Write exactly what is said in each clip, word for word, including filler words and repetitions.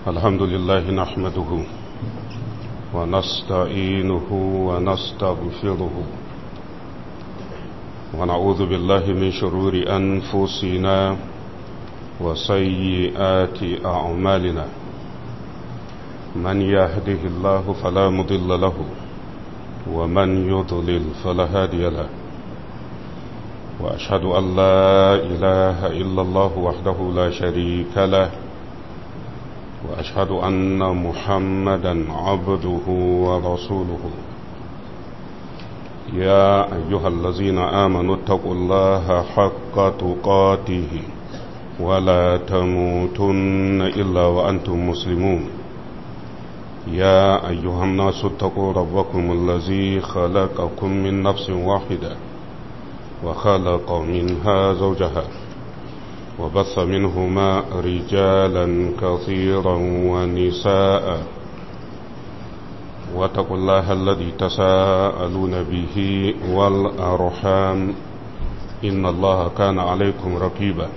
الحمد لله نحمده ونستعينه ونستغفره ونعوذ بالله من شرور أنفسنا وسيئات أعمالنا من يهده الله فلا مضل له ومن يضلل فلا هادي له وأشهد أن لا إله إلا الله وحده لا شريك له وأشهد أن محمدا عبده ورسوله يا أيها الذين آمنوا اتقوا الله حق تقاته ولا تموتن إلا وأنتم مسلمون يا أيها الناس اتقوا ربكم الذي خلقكم من نفس واحدة وخلق منها زوجها وبث منهما رجالا كثيرا ونساء واتقوا الله الذي تساءلون به والأرحام إن الله كان عليكم رقيبا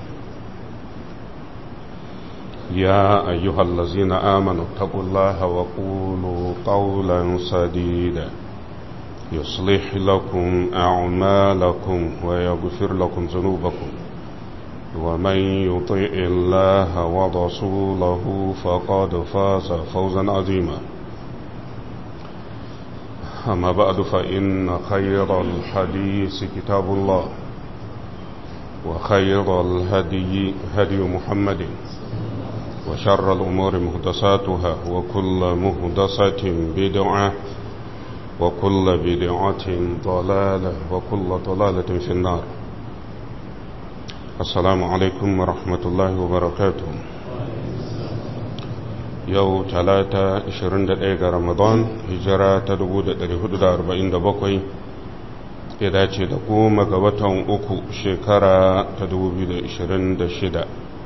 يا أيها الذين آمنوا اتقوا الله وقولوا قولا سديدا يصلح لكم أعمالكم ويغفر لكم ذنوبكم ومن يطع الله ورسوله فقد فاز فوزا عظيما أما بعد فإن خير الحديث كتاب الله وخير الهدي هدي محمد وشر الأمور محدثاتها وكل محدثة بدعة وكل بدعة ضلالة وكل ضلالة في النار. السلام عليكم ورحمة الله وبركاته. يوم ثلاثة عشرين دقيقة رمضان هجرة تدبود الهدى أربعين دبقوي إذا تقوم قوتهم أكو شكرا تدبود عشرين دشدة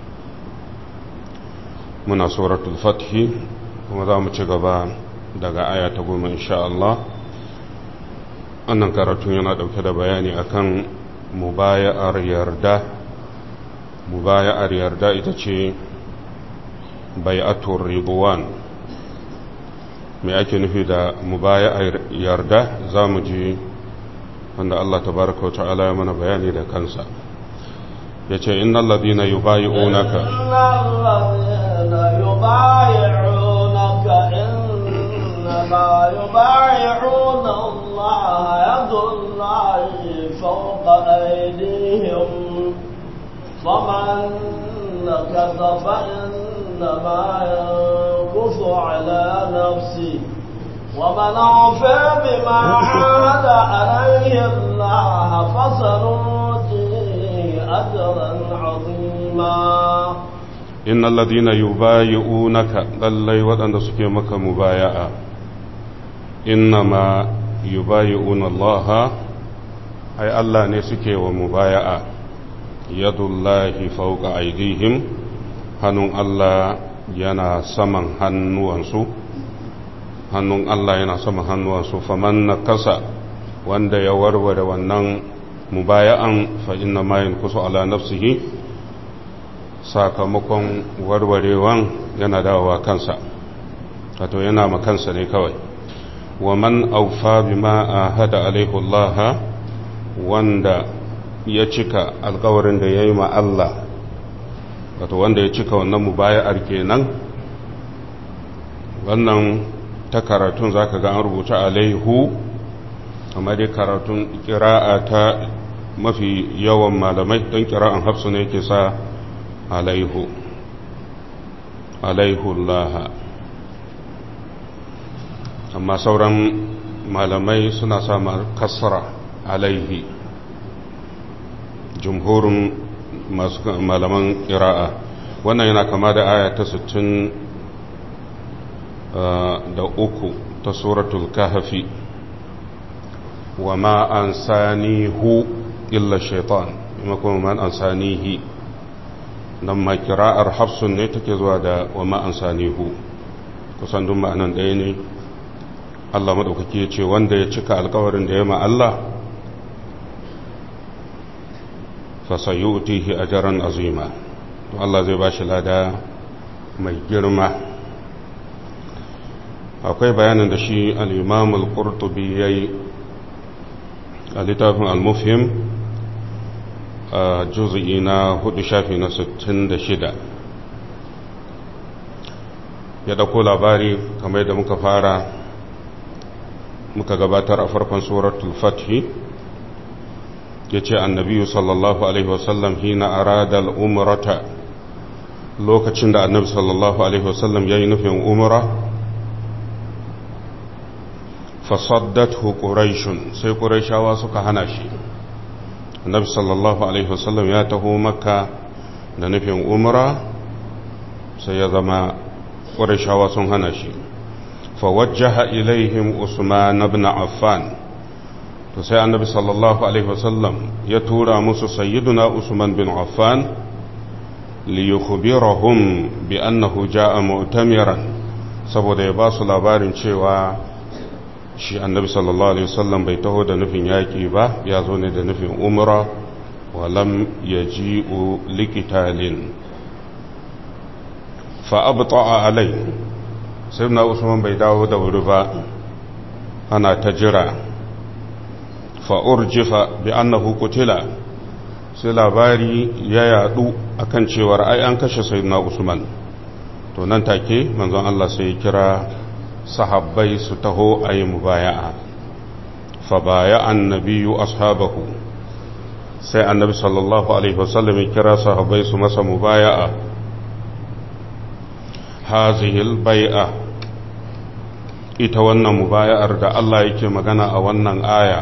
من سورة الفتح ومدام تقبى daga aya ta goma insha Allah. Wannan karatu yana dauke da bayani akan mubaya'ar yarda. Mubaya'ar yarda ita ce bai'atur ridwan. Me ake nufi da mubaya'ar yarda zamu ji wanda Allah tabaaraka wa ta'ala ya mana bayani da kansa. Yace innal ladina yubayi'unaka innal ladina yubayi'unaka ما يبايعون الله يد الله فوق أيديهم فمن نكث فإنما ينكث على نفسه ومن أوفى بما عاهد عليه الله فسنؤتيه أجرا عظيما. إن الذين يبايعونك للي ودن سكي مكة مبايعة إنما يبايعون الله أي الله نسكي ومبايعة يد الله فوق أيديهم هنون الله ينا سمن هنوانسو هنون الله ينا سمن هنوانسو فمن نكس وند يورور ونن مبايعا فإنما ينكس على نفسه sakamakon warwarewan yana dawowa kansa wato yana ma kansa ne kawai. wa man awfa bima ahada alaihi Allah wanda ya cika alƙawarin da yayi ma Allah wato wanda ya cika wannan mubaya'ar kenan. wannan ta karatun zaka ga an rubuta alaihu amma dai karatun qira'a ta mafi yawan malamai dan qira'an Hafsu ne yake sa alaihu alaihu Allah, amma sauran malamai suna sama kasra alaihi. jumhurin masu malaman ƙira'a wannan yana kama da aya ta sittin da uku ta suratul kahfi wa ma ansanihu illa shaitan maimakon man ansanihi nan ma kira'ar hafsun ne take zuwa da wa ma'ansanihu kusan duk ma'anan ɗaya ne. Allah maɗaukaki ya ce wanda ya cika alkawarin da ya ma Allah fa sayutihi ajran azima to Allah zai bashi lada mai girma akwai bayanin da shi al-imam al-qurtubi yayi a littafin al-mufhim a juz'i na hudu shafi na sittin da shida ya dauko labari kamar yadda muka fara muka gabatar a farkon suratul fathi yace annabi sallallahu alaihi wasallam hina arada al-umrata lokacin da annabi sallallahu alaihi wasallam yayi nufin umra fasaddathu quraishun sai quraishawa suka hana shi annabi sallallahu alaihi wasallam ya taho makka da nufin umra sai ya zama quraishawa sun hana shi fawajjaha ilaihim usman ibn affan to sai annabi sallallahu alaihi wasallam ya tura musu sayyiduna usman bin affan li yukhbirahum bi annahu jaa mu'tamiran saboda ya ba su labarin cewa shi annabi sallallahu alaihi wasallam bai taho da nufin yaki ba ya zo ne da nufin umra wa lam yaji'u liqitalin fa abta'a alai sayyiduna usman bai dawo da wuri ba ana ta jira fa'urjifa bi annahu kutila sai labari ya yadu akan cewar ai an kashe sayyidina Usman to nan take manzon Allah sai ya kira sahabbai su taho ayi mubaya'a fa baya annabiyyu ashabahu sai annabi sallallahu alaihi wasallam ya kira sahabbai su masa mubaya'a hazihi al-bai'a ita wannan mubaya'ar da Allah yake magana a wannan aya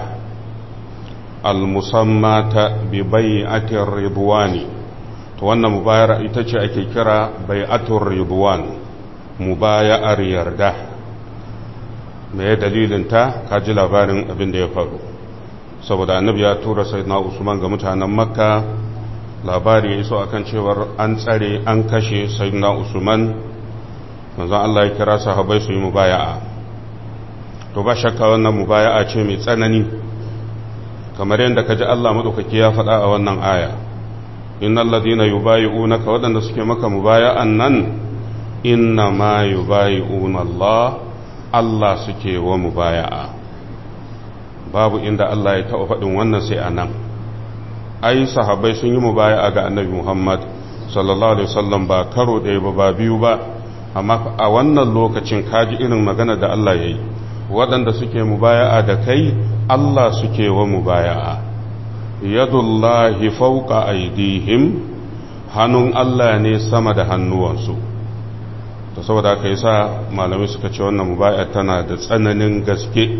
al-musammata bi bai'atir ridwani to wannan mubayar ita ce ake kira bai'atur ridwan mubaya'ar yarda me ya dalilin ta kaji labarin abin da ya faru saboda annabi ya tura sayyidina Usman ga mutanen Makka labari ya iso akan cewar an tsare an kashe sayyidina Usman manzon Allah ya kira sahabbai su yi mubaya'a to ba shakka wannan mubaya'a ce mai tsanani kamar yadda kaji Allah madaukaki ya faɗa a wannan aya innal ladina yubayi'unaka wadanda suke maka mubaya'an nan inna ma yubayi'una Allah Allah suke wa mubaya'a babu inda Allah ya taɓa faɗin wannan sai anan ai sahabbai sun yi mubaya'a ga annabi Muhammad sallallahu alaihi wasallam ba karo ɗaya ba ba biyu ba amma a wannan lokacin kaji irin magana da Allah yayi waɗanda suke mubaya'a da kai Allah suke wa mubaya'a yadullahi fawqa aydihim hannun Allah ne sama da hannuwansu to saboda haka yasa malamai suka ce wannan mubaya'a tana da tsananin gaske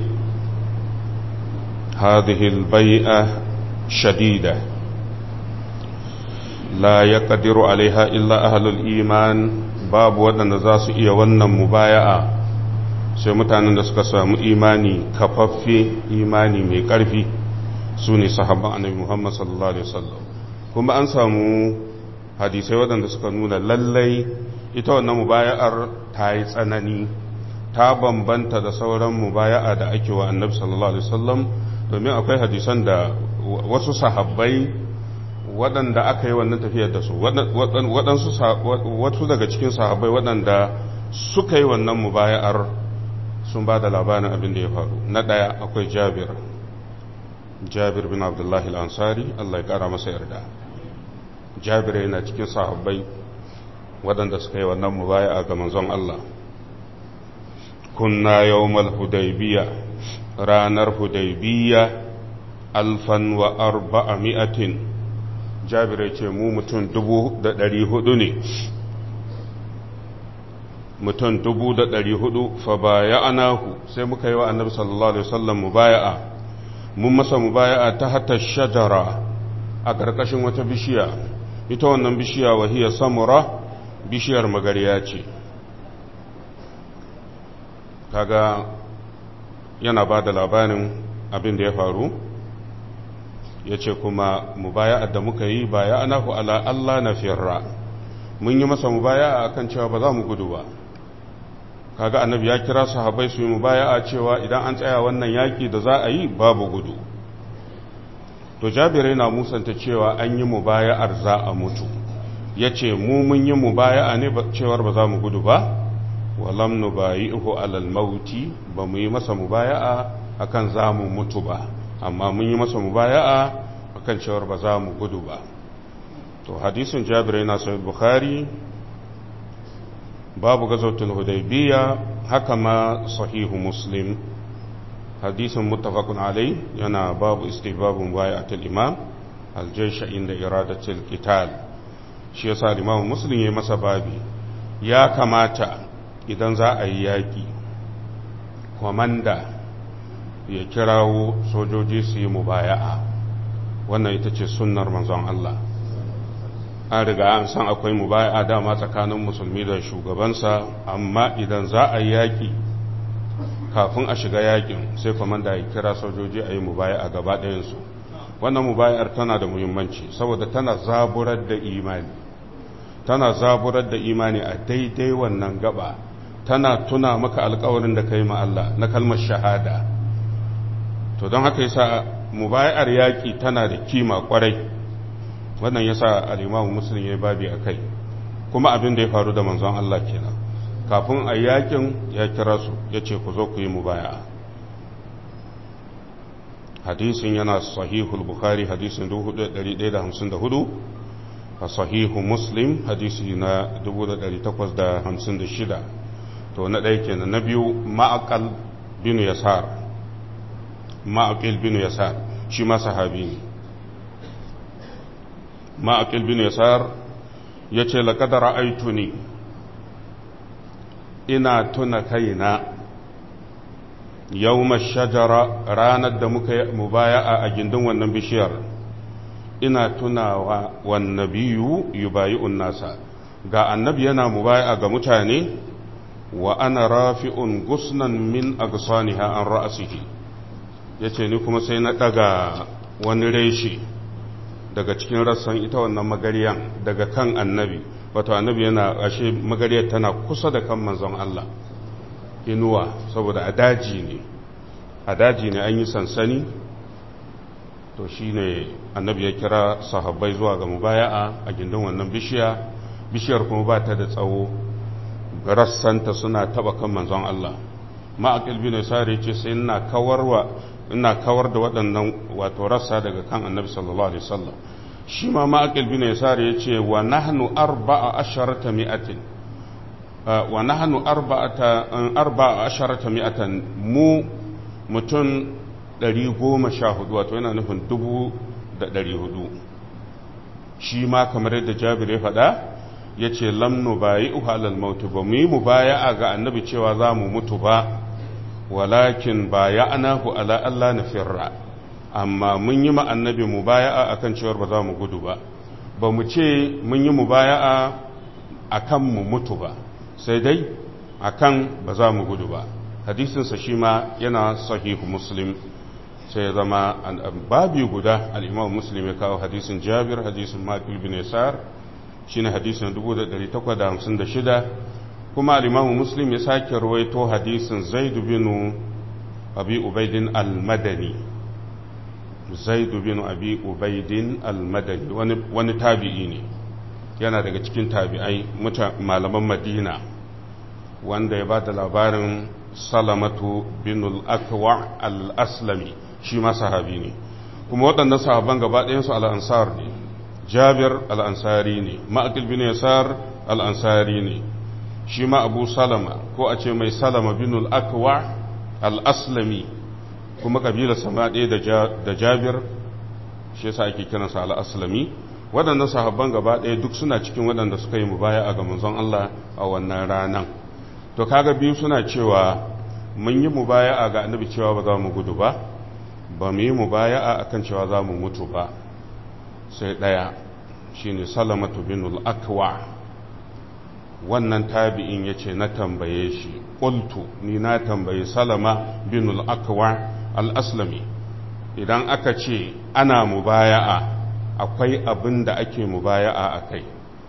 hadhihi albay'a shadida la yaqdiru alaiha illa ahlul iman babu waɗanda za su iya wannan mubaya'a sai mutanen da suka samu imani kafaffe imani mai ƙarfi su ne sahabban annabi Muhammad sallallahu alaihi wasallam kuma an samu hadisai waɗanda suka nuna lallai ita wannan mubaya'ar ta yi tsanani ta bambanta da sauran mubaya'a da ake wa annabi sallallahu alaihi wasallam domin akwai hadisan da wasu sahabbai waɗanda aka yi wannan tafiyar da su waɗansu wasu daga cikin sahabbai waɗanda suka yi wannan mubaya'ar sun ba da labarin abin da ya faru na ɗaya akwai jabir jabir bin abdullahi al'ansari Allah ya ƙara masa yarda jabir yana cikin sahabbai waɗanda suka yi wannan mubaya'a ga manzon Allah kunna yawmal hudaybiya ranar hudaybiya alfan wa arba'a mi'atin jabir ya ce mu mutum dubu da ɗari hudu ne mutum dubu da ɗari hudu fa baya anahu sai muka yi wa annabi sallallahu alaihi wasallam mubaya'a mun masa mubaya'a ta hatta shajara a ƙarƙashin wata bishiya ita wannan bishiya wahiya samura bishiyar magariya ce kaga yana ba da labarin abin da ya faru ya ce kuma mubaya'a da muka yi baya anahu ala Allah na firra mun yi masa mubaya'a akan cewa ba za mu gudu ba kaga annabi ya kira sahabbai su yi mubaya'a cewa idan an tsaya wannan yaki da za a yi babu gudu to Jabir yana musanta cewa an yi mubaya'ar za a mutu yace mu mun yi mubaya'a ne cewar ba za mu gudu ba walam nubayi'uhu alal mauti ba mu yi masa mubaya'a akan za mu mutu ba amma mun yi masa mubaya'a akan cewar ba za mu gudu ba. to hadisin Jabir yana sahih Bukhari babu gazawatul Hudaybiyya, haka ma sahihu Muslim hadisin muttafaqun alai yana babu istihbabu mubaya'atul imam al-jaysh inda iradatul qital. shi yasa Imam Muslim yayi masa babi, ya kamata idan za a yi yaƙi kwamanda ya kirawo sojoji su yi mubaya'a. wannan ita ce sunnar manzon Allah. an riga an san akwai mubaya'a dama tsakanin musulmi da shugabansa, amma idan za a yi yaƙi kafin a shiga yaƙin sai kwamanda ya kira sojoji a yi mubaya'a gaba ɗayansu. wannan mubaya'ar tana da muhimmanci saboda tana zaburar da imani tana zaburar da imani a daidai wannan gaba, tana tuna maka alkawarin da kai ma Allah na kalmar shahada. to don haka yasa mubayar yaki tana da kima kwarai. wannan yasa al-Imam Muslim yayi babi akai, kuma abin da ya faru da manzon Allah kenan. kafin a yakin ya kira su yace ku zo ku yi mubaya'a. hadisin yana sahihul Bukhari hadisin dubu hudu da ɗari ɗaya da hamsin da hudu, a sahihu Muslim hadisi na dubu da ɗari takwas da hamsin da shida. to na ɗaya kenan. na biyu ma'aqal bin yasar ma'aqil bin yasar shi ma sahabi ne. ma'aqil bin yasar yace laqad ra'aytuni, ina tuna kaina yawma shajara, ranar da muka yi mubaya'a a gindin wannan bishiyar. ina tunawa wan nabiyyu yubayi'un nasa, ga annabi yana mubaya'a ga mutane, wa ana rafi'un gusnan min agsaniha an ra'sihi. yace ni kuma sai na daga wani reshe daga cikin rassan ita wannan magariyan daga kan annabi. wato annabi yana ashe magariyar tana kusa da kan manzon Allah, inuwa, saboda a daji ne a daji ne an yi sansani. to shine annabi ya kira sahabbai zuwa ga mubaya'a a gindin wannan bishiya. bishiyar kuma ba ta da tsawo, rassanta suna taba kan manzon Allah. ma'aqil bin sari ce sai ina kawarwa ina kawar da waɗannan wato rassa daga kan annabi sallallahu alaihi wasallam. shi ma ma'aqil bin sari ya ce wa nahnu arba'a asharata mi'atin wa nahnu arba'ata arba'a asharata mi'atan, mu mutum ɗari goma sha hudu, wato yana nufin dubu da ɗari hudu. shi ma kamar yadda Jabir ya faɗa ya ce lamnu bayi uhalal mautu, ba mu yi mu baya a ga annabi cewa za mu mutu ba, walakin baya anahu ala Allah na firra, amma mun yi ma annabi mu baya a kan cewar ba za mu gudu ba. ba mu ce mun yi mu baya a kan mu mutu ba, sai dai a kan ba za mu gudu ba. hadisinsa shi ma yana sahihu Muslim, sai ya zama babi guda al-Imam Muslim ya kawo hadisin Jabir, hadisin Maqil bin Yasar shine hadisin dubu da ɗari takwas da hamsin da shida, kuma al-Imam Muslim ya sake rawaito hadisin Zaid bin Abi Ubaidin al-Madani. Zaid bin Abi Ubaidin al-Madani wani wani tabi'i ne, yana daga cikin tabi'ai malaman Madina, wanda ya bada labarin Salamatu bin al-Akwa al-Aslami, shi ma sahabi ne. kuma waɗannan sahaban gaba ɗayansu al-ansar ne. Jabir al-ansari ne, Ma'aqil bin Yasar al-ansari ne, shi ma Abu Salama ko a ce mai Salama bin al-Akwa al-Aslami, kuma kabilar sama ɗaya da Jabir, shi yasa ake kiransa al-Aslami. waɗannan sahabban gaba ɗaya duk suna cikin waɗanda suka yi mubaya'a ga manzon Allah a wannan ranan. to kaga biyu suna cewa mun yi mubaya'a ga annabi cewa ba za mu gudu ba, ba mu yi mubaya'a akan cewa za mu mutu ba. sai ɗaya shine Salamatu bin al-Akwa. wannan tabi'in yace na tambaye shi, qultu ni na tambaye Salama bin al-Akwa al-Aslami, idan aka ce ana mubaya'a akwai abin da ake mubaya'a akai,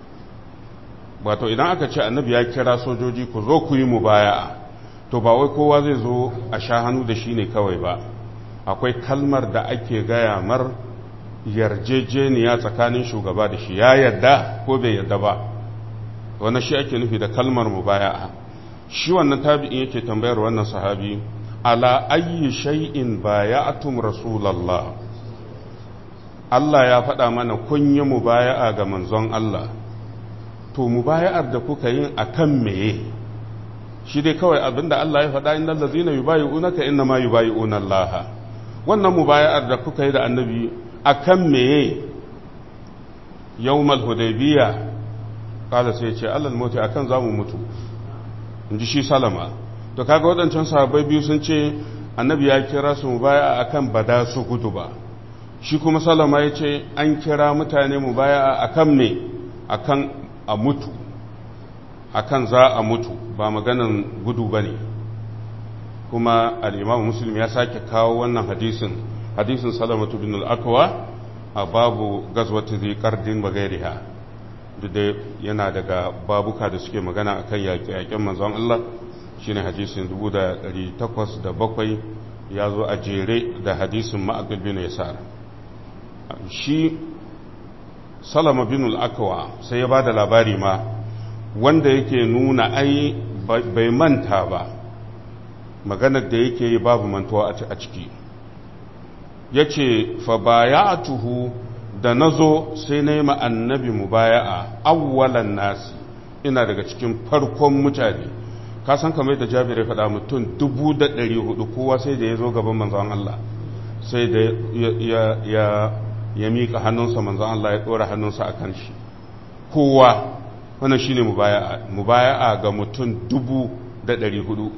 wato idan aka ce annabi ya kira sojoji ku zo ku yi mubaya'a, to ba wai kowa zai zo a sha hannu da shi ne kawai ba, akwai kalmar da ake gaya mar yarjejeniya tsakanin shugaba da shi, ya yarda ko bai yarda ba. wannan shi ake nufi da kalmar mubaya'a. shi wannan tabi'in yake tambayar wannan sahabi ala ayyi shay'in baya'atum rasulallah, Allah ya faɗa mana kun yi mubaya'a ga manzon Allah, to mubaya'ar da kuka yin akan meye? Shi dai kawai abinda Allah ya faɗa innal ladzina yubayi'unaka innama yubayi'una Allah. Wannan mubaya'ar da kuka yi da annabi akan meye? Yawmal Hudaybiyah, kala sai ce alal mauti akan zamu mutu, inji shi Salama. To kaga waɗancan sahabbai biyu sun ce annabi ya kira su mubaya'a akan bada su gudu ba, shi kuma Salama ya ce an kira mutane mubaya'a akan me? Akan a mutu, akan za a mutu, ba maganan gudu bane. Kuma al-Imam Muslim ya sake kawo wannan hadisin hadisin Salamatu bin al-Akwa a babu gazwatu zi qardin bagairiha, da yana daga babuka da suke magana akan yaƙe-yaƙen manzon Allah, shine hadisin dubu da ɗari takwas da bakwai, ya zo a jere da hadisin Ma'aqil bin Yasar. Shi Salama bin al-Akwa sai ya bada labari ma wanda yake nuna ai bai manta ba, maganar da yake yi babu mantuwa a ciki. Yace fa baya'atuhu, da nazo sai na yi ma annabi mubaya'a awwalan nasi, ina daga cikin farkon mutane. Ka san kamar da Jabir ya faɗa, mutum dubu da ɗari hudu kowa sai da ya zo gaban manzon Allah, sai da ya ya ya miƙa hannunsa, manzon Allah ya ɗora hannunsa a kan shi. Kowa, wannan shine mubaya'a, mubaya'a ga mutum dubu da ɗari hudu.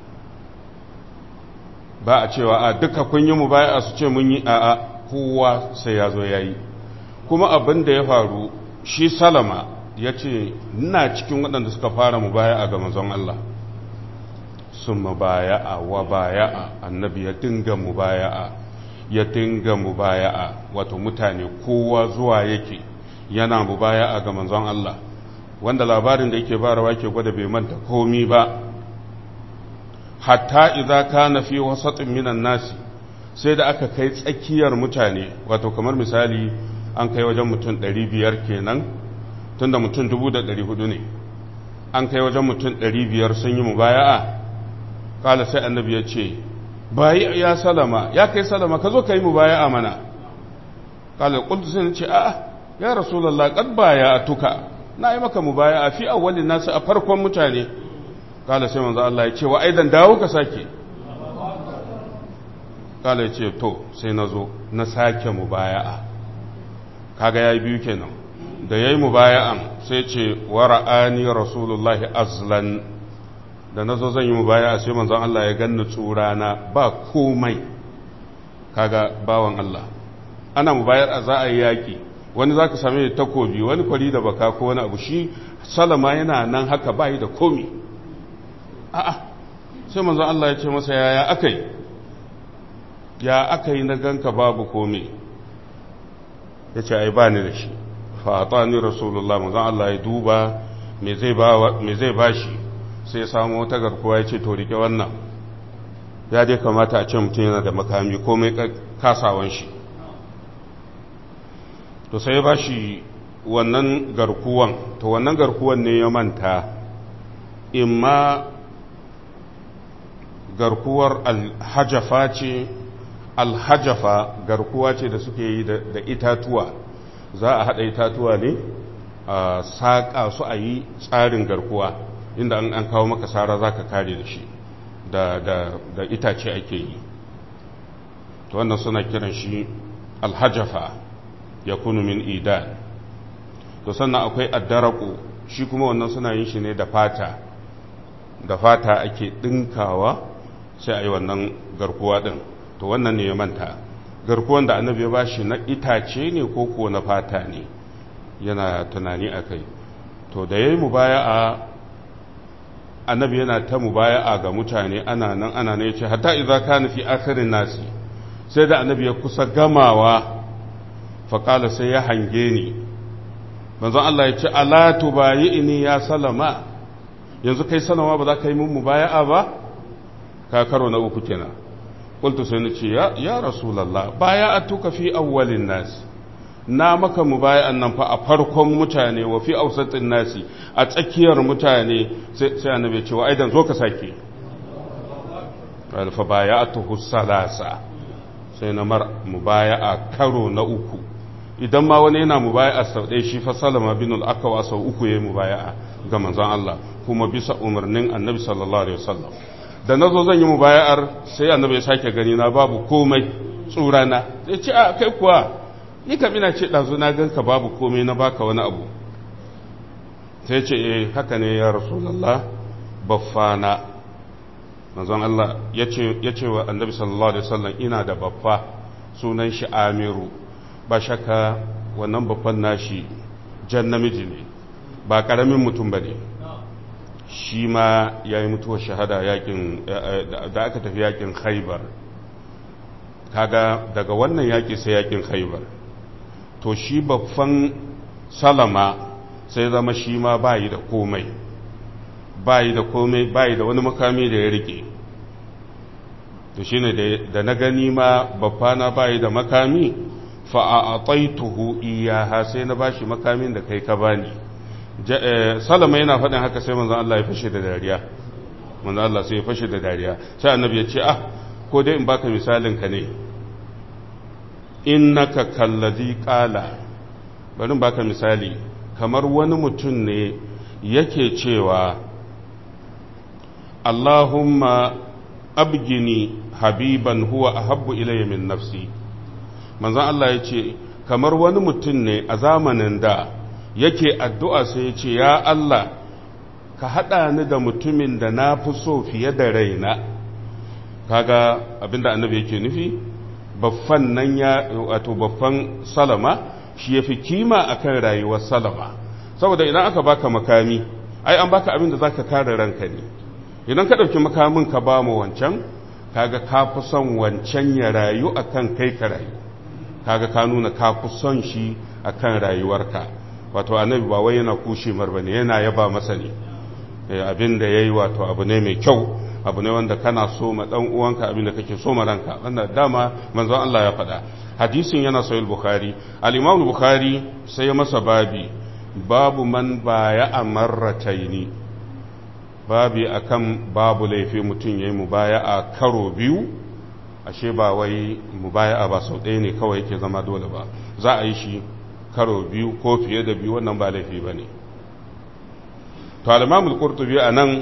Ba a cewa a duka kun yi mubaya'a su ce mun yi, a'a, kowa sai ya zo ya yi. Kuma abin da ya faru, shi Salama ya ce ina cikin waɗanda suka fara mubaya'a ga manzon Allah. Sun mubaya'a wa baya'a, annabi ya dinga mubaya'a ya dinga mubaya'a, wato mutane kowa zuwa yake yana mubaya'a ga manzon Allah, wanda labarin da yake barawa ke gwada bai manta komi ba. Hatta idza kana fi wasatin minan nasi, sai da aka kai tsakiyar mutane, wato kamar misali an kai wajen mutum ɗari biyar kenan, tunda mutum dubu da ɗari hudu ne, an kai wajen mutum ɗari biyar sun yi mubaya'a. Kala sai annabi ya ce, bayi ya Salama, ya kai Salama, ka zo ka yi mubaya'a mana. Kala qultu sai ce, a'a ya rasulullah, qad baya'atuka, na yi maka mubaya'a fi awwalin nasu, a farkon mutane. Kala sai manzo Allah ya ce, wa aidan dawo ka sake. Kala ya ce, to sai na zo na sake mubaya'a. Kaga yayi biyu kenan. Da yayi mubaya'an sai ce, wa ra'ani rasulullahi azlan, da nazo zan yi mubaya'a sai manzo Allah ya ganni tsurana ba komai. Kaga bawan Allah, ana mubayar za a yi yaki, wani zaka same takobi, wani kwari da baka ko wani abu. Shi Salama yana nan haka bai da komai. A'a, sai manzo Allah ya ce masa, yaya akai ya akai na ganka babu komai? Ya ce ai bani da shi. Fa atani rasulullah, manzo Allah ya duba me zai ba me zai bashi, sai ya samu wata garkuwa ya ce to rike wannan, ya dai kamata a ce mutum yana da makami komai kasawan shi. To sai ya bashi wannan garkuwan, to wannan garkuwan ne ya manta, imma garkuwar alhajafa ce. Alhajafa garkuwa ce da suke yi da itatuwa, za a haɗa itatuwa ne a saƙa su a yi tsarin garkuwa, inda an kawo maka sara za ka kare da shi, da itace ake yi. to wannan suna kiran shi alhajafa ya kunu min idan. to sannan akwai addaraku, shi kuma wannan suna yin shi ne da fata da fata ake ɗinkawa sai a yi wannan garkuwa ɗin. to wannan ne ya manta garkuwan da annabi ya bashi na itace ne ko ko na fata ne, yana tunani a kai. to da ya yi mubaya'a, annabi yana ta mubaya'a ga mutane, ana nan ana nan ya ce hatta idza kana fi akhirin nasi, sai da annabi ya kusa gamawa, faƙala sai ya hange ni, manzon Allah ya ce ala tubayi'ni ya Salama, yanzu kai Salama ba za ka yi mun mubaya'a ba? ka karo na uku kenan. qultu sai ni ce ya ya rasulullah baya'atuka fi awwalin nas, na maka mubaya'an nan fa a farkon mutane wa fi ausatin nasi a tsakiyar mutane sai annabi ya ce wa aidan zo ka sake fa baya'atuhu salasa sai na mar mubaya'a karo na uku idan ma wani yana mubaya'a sau ɗaya shi fa Salama bin al-Akwa sau uku yayi mubaya'a ga manzon Allah kuma bisa umarnin annabi sallallahu alaihi wasallam da nazo zan yi mubaya'ar sai annabi ya sake gani na babu komai tsurana sai ce a kai kuwa ni kam ina ce ɗazu na ganka babu komai na baka wani abu sai ce eh haka ne ya rasulullah baffana manzon Allah ya ce wa annabi sallallahu alaihi wasallam ina da baffa sunan shi Amiru ba shakka wannan baffan nashi jan namiji ne ba karamin mutum bane shi ma yayi mutuwar shahada yakin da aka tafi yakin Khaibar kaga daga wannan yaki sai yakin Khaibar to shi baffan Salama sai zama shi ma bayi da komai bayi da komai bayi da wani makami da ya rike to shine da na gani ma baffana bayi da makami fa a'taituhu iyaha sai na bashi makamin da kai ka bani Salama yana faɗin haka sai manzon Allah ya fashe da dariya manzon Allah sai ya fashe da dariya sai annabi ya ce ah ko dai in baka misalin ka ne innaka kallazi qala bari in baka misali kamar wani mutum ne yake cewa Allahumma abgini habiban huwa ahabbu ilayya min nafsi manzon Allah ya ce kamar wani mutum ne a zamanin da yake addu'a sai ya ce ya Allah ka haɗa ni da mutumin da na fi so fiye da raina kaga abinda annabi yake nufi baffan nan ya wato baffan Salama shi yafi kima akan rayuwar Salama saboda idan aka baka makami ai an baka abin da zaka kare ranka ne idan ka dauki makamin ka ba mu wancan kaga ka fi son wancan ya rayu akan kai ka rayu kaga ka nuna ka fi son shi akan rayuwarka wato annabi ba wai yana kushe mar bane yana yaba masa ne abin da yayi wato abu ne mai kyau abu ne wanda kana so ma dan uwanka abin da kake so ma ranka wannan dama manzon Allah ya faɗa hadisin yana sahih bukhari al-imam bukhari sai ya masa babi babu man baya amarrataini babi akan babu laifi mutum yayi mubaya'a karo biyu ashe ba wai mubaya'a ba sau ɗaya ne kawai yake zama dole ba za a yi shi karo biyu ko fiye da biyu wannan ba laifi bane to al-imam al-qurtubi anan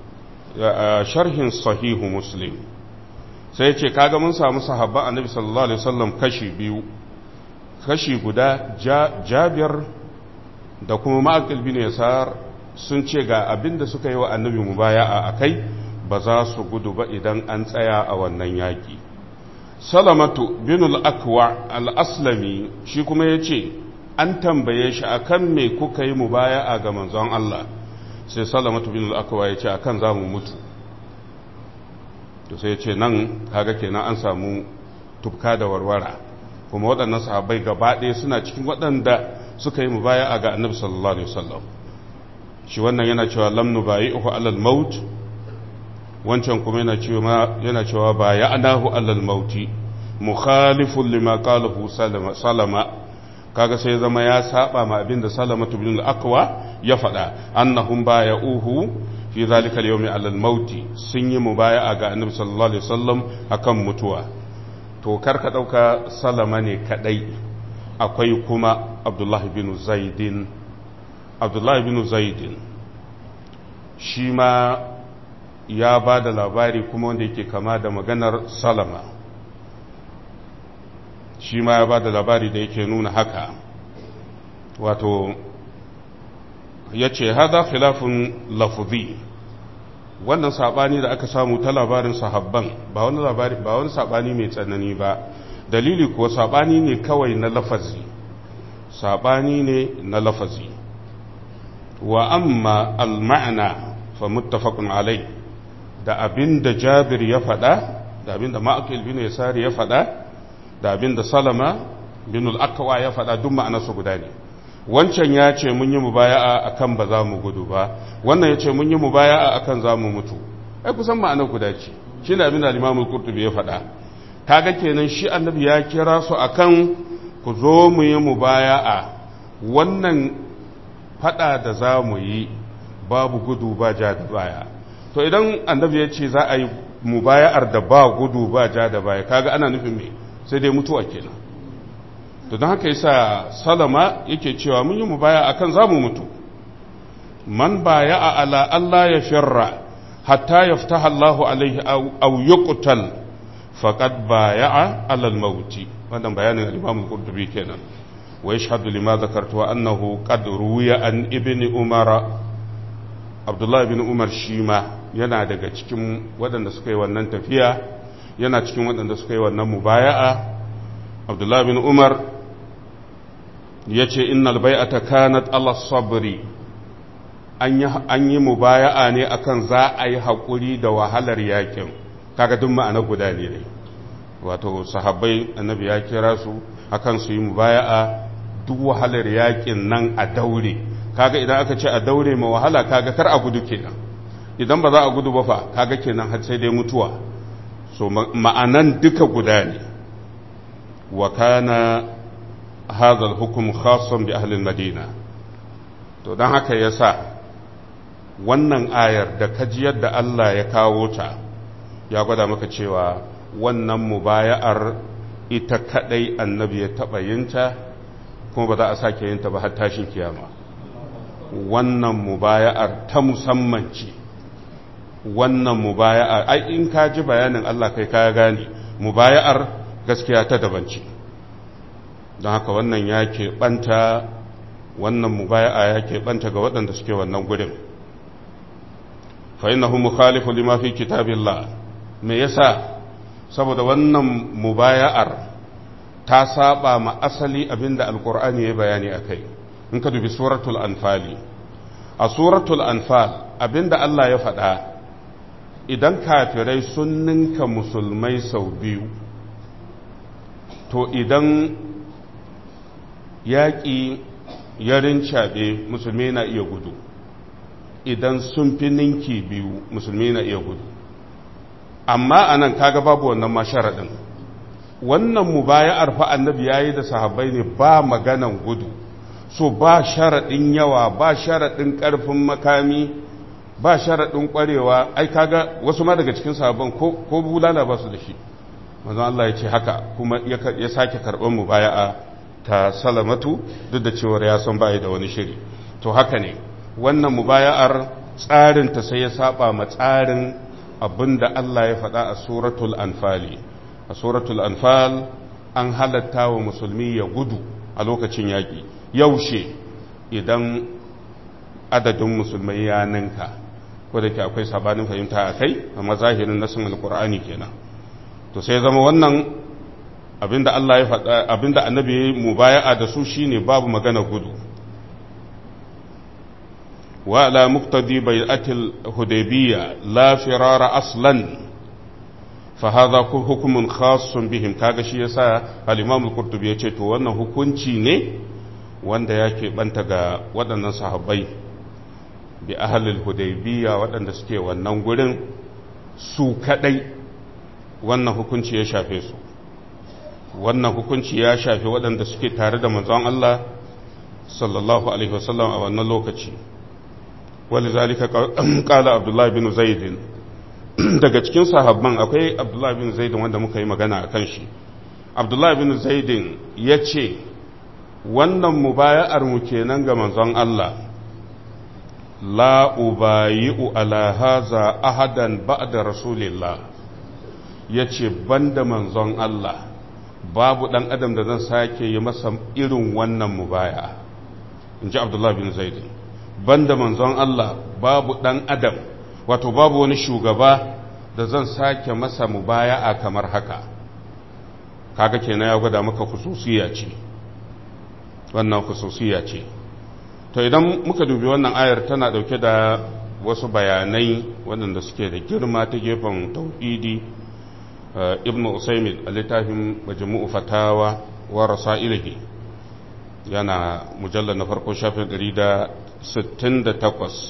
sharhin sahihu muslim sai ce kaga mun samu sahabban annabi sallallahu alaihi wasallam kashi biyu kashi guda jabir da kuma ma'aqil bin yasar sun ce ga abinda suka yi wa annabi mubaya'a akai ba za su gudu ba idan an tsaya a wannan yaki salamatu bin al-akwa al-aslami shi kuma yace an tambaye shi akan me kuka yi mubaya'a ga manzon Allah sai salamatu bin al-akwa yace akan zamu mutu to sai yace nan kaga kenan an samu tufka da warwara kuma waɗannan sahabbai gaba ɗaya suna cikin waɗanda suka yi mubaya'a ga annabi sallallahu alaihi wasallam shi wannan yana cewa lam nubayi'uhu alal maut wancan kuma yana cewa yana cewa baya'nahu alal mauti mukhalifun lima qalahu salama salama kaga sai zama ya saba ma abinda salamatu bin al-aqwa ya faɗa annahum baya'uhu fi zalika al-yawmi alal mauti sun yi mubaya'a ga annabi sallallahu alaihi wasallam akan mutuwa to karka dauka salama ne kadai akwai kuma abdullahi bin zaidin abdullahi bin zaidin shi ma ya ba da labari kuma wanda yake kama da maganar salama shi ma ya ba da labari da yake nuna haka wato ya ce haza khilafun lafuzi wannan sabani da aka samu ta labarin sahabban ba wani labari ba wani sabani mai tsanani ba dalili kuwa sabani ne kawai na lafazi sabani ne na lafazi wa amma al-ma'na fa muttafaqun alai da abinda Jabir ya faɗa da abinda Ma'qil bin Yasar ya faɗa da abinda Salama bin al-Aqwa ya faɗa duk ma'anarsu guda ne wancan ya ce mun yi mubaya'a akan ba za mu gudu ba wannan ya ce mun yi mubaya'a akan za mu mutu ai kusan ma'anar guda ce shine abinda al-Imam al-Qurtubi ya faɗa kaga kenan shi annabi ya kira su akan ku zo mu yi mubaya'a wannan fada da za mu yi babu gudu ba ja da baya. To idan annabi ya ce za a yi mubaya'ar da ba gudu ba ja da baya, kaga ana nufin me sai dai mutuwa kenan. To don haka yasa Salama yake cewa mun yi mubaya'a akan za mu mutu. Man baya'a ala Allah ya firra hatta yaftaha Allahu alaihi aw yuqtal faqad baya'a ala al-mauti. Wannan bayanin Imam Qurtubi kenan. Wa yashhadu lima dhakartu annahu qad ruwiya an ibn Umar. Abdullah ibn Umar shima yana daga cikin waɗanda suka yi wannan tafiya, yana cikin waɗanda suka yi wannan mubaya'a. Abdullah ibn Umar yace innal bai'ata kanat ala sabri, an yi mubaya'a ne akan za a yi haƙuri da wahalar yakin. Kaga duk ma'ana guda ne, wato sahabbai annabi ya kira su akan su yi mubaya'a duk wahalar yakin nan a daure. Kaga idan aka ce a daure ma wahala, kaga kar a gudu kenan. Idan ba za a gudu ba fa, kaga kenan har sai dai mutuwa. So ma'anan duka guda ne. Wa kana hadha al-hukm khassan bi ahli al-Madina. To dan haka yasa wannan ayar da kaji yadda Allah ya kawo ta ya gwada maka cewa wannan mubaya'ar ita kadai annabi ya taba yinta, kuma ba za a sake yinta ba har tashin kiyama. Wannan mubaya'ar ta musamman ce. Wannan mubaya'ar ai in ka ji bayanin Allah kai ka gane mubaya'ar gaskiya ta daban ce. Don haka wannan ya keɓanta, wannan mubaya'a ya keɓanta ga waɗanda suke wannan gudun. fa innahu mukhalifu lima fi kitabillah. Me yasa? Saboda wannan mubaya'ar ta saba ma asali abinda alqur'ani ya bayani akai. In ka dubi suratul anfali, a suratul anfal abinda Allah ya faɗa, idan kafirai sun ninka musulmai sau biyu, to idan yaƙi ya rincaɓe musulmi na iya gudu. Idan sun fi ninki biyu musulmi na iya gudu. Amma anan kaga babu wannan ma sharaɗin. Wannan mubaya'ar fa annabi yayi da sahabbai ne ba maganan gudu. So ba sharaɗin yawa, ba sharaɗin ƙarfin makami, ba sharaɗin ƙwarewa. Ai kaga wasu ma daga cikin sahabban ko ko bulala ba su da shi. Manzon Allah ya ce haka, kuma ya sake karɓar mubaya'a ta Salamatu, duk da cewa ya san bai da wani shiri. To haka ne, wannan mubaya'ar tsarin ta sai ya saba ma tsarin abinda Allah ya faɗa a suratul anfali. A suratul anfal an halatta wa musulmi ya gudu a lokacin yaƙi. Yaushe? Idan adadin musulmai ya ninka, ko da ke akwai sabanin fahimta a kai, amma zahirin nasin alkur'ani kenan. To sai zama wannan abinda Allah ya faɗa, abinda annabi ya yi mubaya'a da su shine babu magana gudu. Wa ala muqtadi bai'atil hudaybiyya la firara aslan fa hadha hukmun khassun bihim. Kaga shi yasa al-Imam al-Qurtubi yace to wannan hukunci ne wanda yake banta ga waɗannan sahabbai bi ahlil hudaybiyya, waɗanda suke wannan gurin su kadai wannan hukunci ya shafe su. Wannan hukunci ya shafe waɗanda suke tare da manzon Allah sallallahu alaihi wasallam a wannan lokaci. Walizalika qala Abdullah bin Zaid, daga cikin sahabban akwai Abdullah bin Zaid wanda muka yi magana akan shi. Abdullah bin Zaid yace wannan mubaya'ar mu kenan ga manzon Allah, la ubayi'u ala haza ahadan ba'da rasulillah. Yace banda manzon Allah babu dan adam da zan sake yi masa irin wannan mubaya'a. Inji Abdullah bin Zaid, banda manzon Allah babu dan adam, wato babu wani shugaba da zan sake masa mubaya'a kamar haka. Kaga kenan ya gwada maka khususiyya ce, wannan khususiyya ce. To idan muka dubi wannan ayar tana dauke da wasu bayanai waɗanda suke da girma ta gefen tauhidi. Ibn Usaymin a littafin Majmu'u Fatawa wa Rasailihi yana mujallar na farko shafin ɗari da sittin da takwas.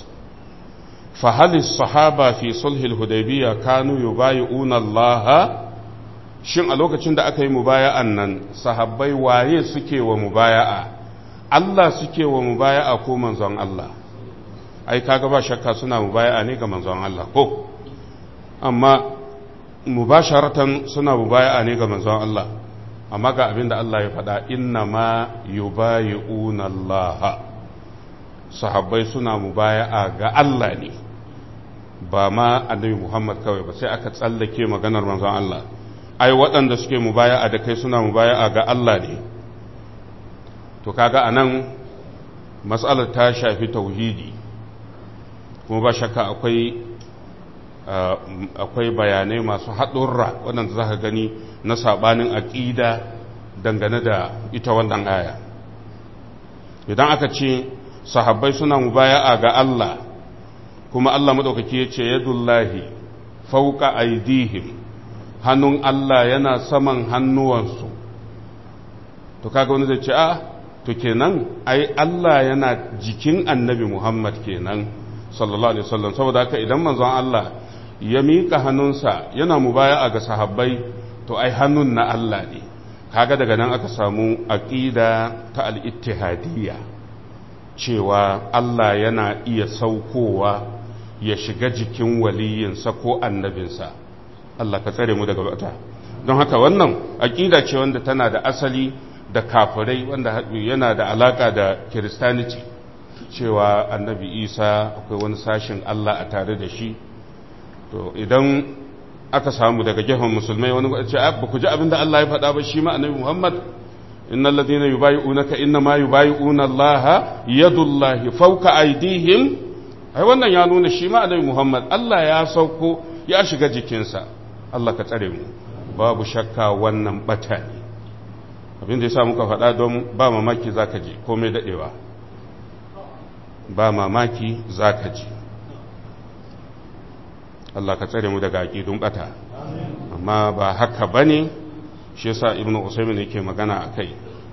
Fa hal as-sahaba fi sulh al-hudaybiyya kanu yubayi'una Allah shin a lokacin da aka yi mubaya'an nan sahabbai waye suke wa mubaya'a, Allah suke wa mubaya'a ko manzon Allah? Ai kaga ba shakka suna mubaya'a ne ga manzon Allah ko, amma mubasharatan suna mubaya'a ne ga manzon Allah. Amma ga abin da Allah ya faɗa, inna ma yubayi'una Allah, sahabbai suna mubaya'a ga Allah ne, ba ma annabi Muhammad kawai ba, sai aka tsallake maganar manzon Allah. Ai waɗanda suke mubaya'a da kai suna mubaya'a ga Allah ne. To kaga anan mas'alar ta shafi tauhidi, kuma ba shakka akwai akwai bayanai masu haɗurra waɗanda za ka gani na saɓanin aƙida dangane da ita wannan aya. Idan aka ce sahabbai suna mubaya'a ga Allah, kuma Allah maɗaukaki ya ce yadullahi fauka aidihim, hannun Allah yana saman hannuwansu, to kaga wani zai ce a to kenan ai Allah yana jikin annabi Muhammad kenan sallallahu alaihi wasallam. Saboda haka idan manzon Allah ya miƙa hannunsa yana mubaya'a ga sahabbai, to ai hannun na Allah ne. Kaga daga nan aka samu aqida ta al-ittihadiyya, cewa Allah yana iya saukowa ya shiga jikin waliyinsa ko annabinsa. Allah ka tsare mu daga bata. Don haka wannan aqida ce wanda tana da asali da kafirai, wanda yana da alaka da kiristaniti, cewa annabi Isa akwai wani sashin Allah a tare da shi. To idan aka samu daga gefen musulmai wani ba ce ba ku ji abin da Allah ya faɗa ba, shi ma annabi Muhammad, innal ladina yubayi'unaka inna ma yubayi'una Allah yadullahi fawqa aydihim. Ai wannan ya nuna shi ma annabi Muhammad Allah ya sauko ya shiga jikinsa. Allah ka tsare mu, babu shakka wannan bata ne. Abin da yasa muka faɗa don ba mamaki zaka ji komai dadewa, ba mamaki zaka ji. Allah ka tsare mu daga aqidun bata, amma ba haka bane. Shi yasa Ibn Usaymin yake magana akai,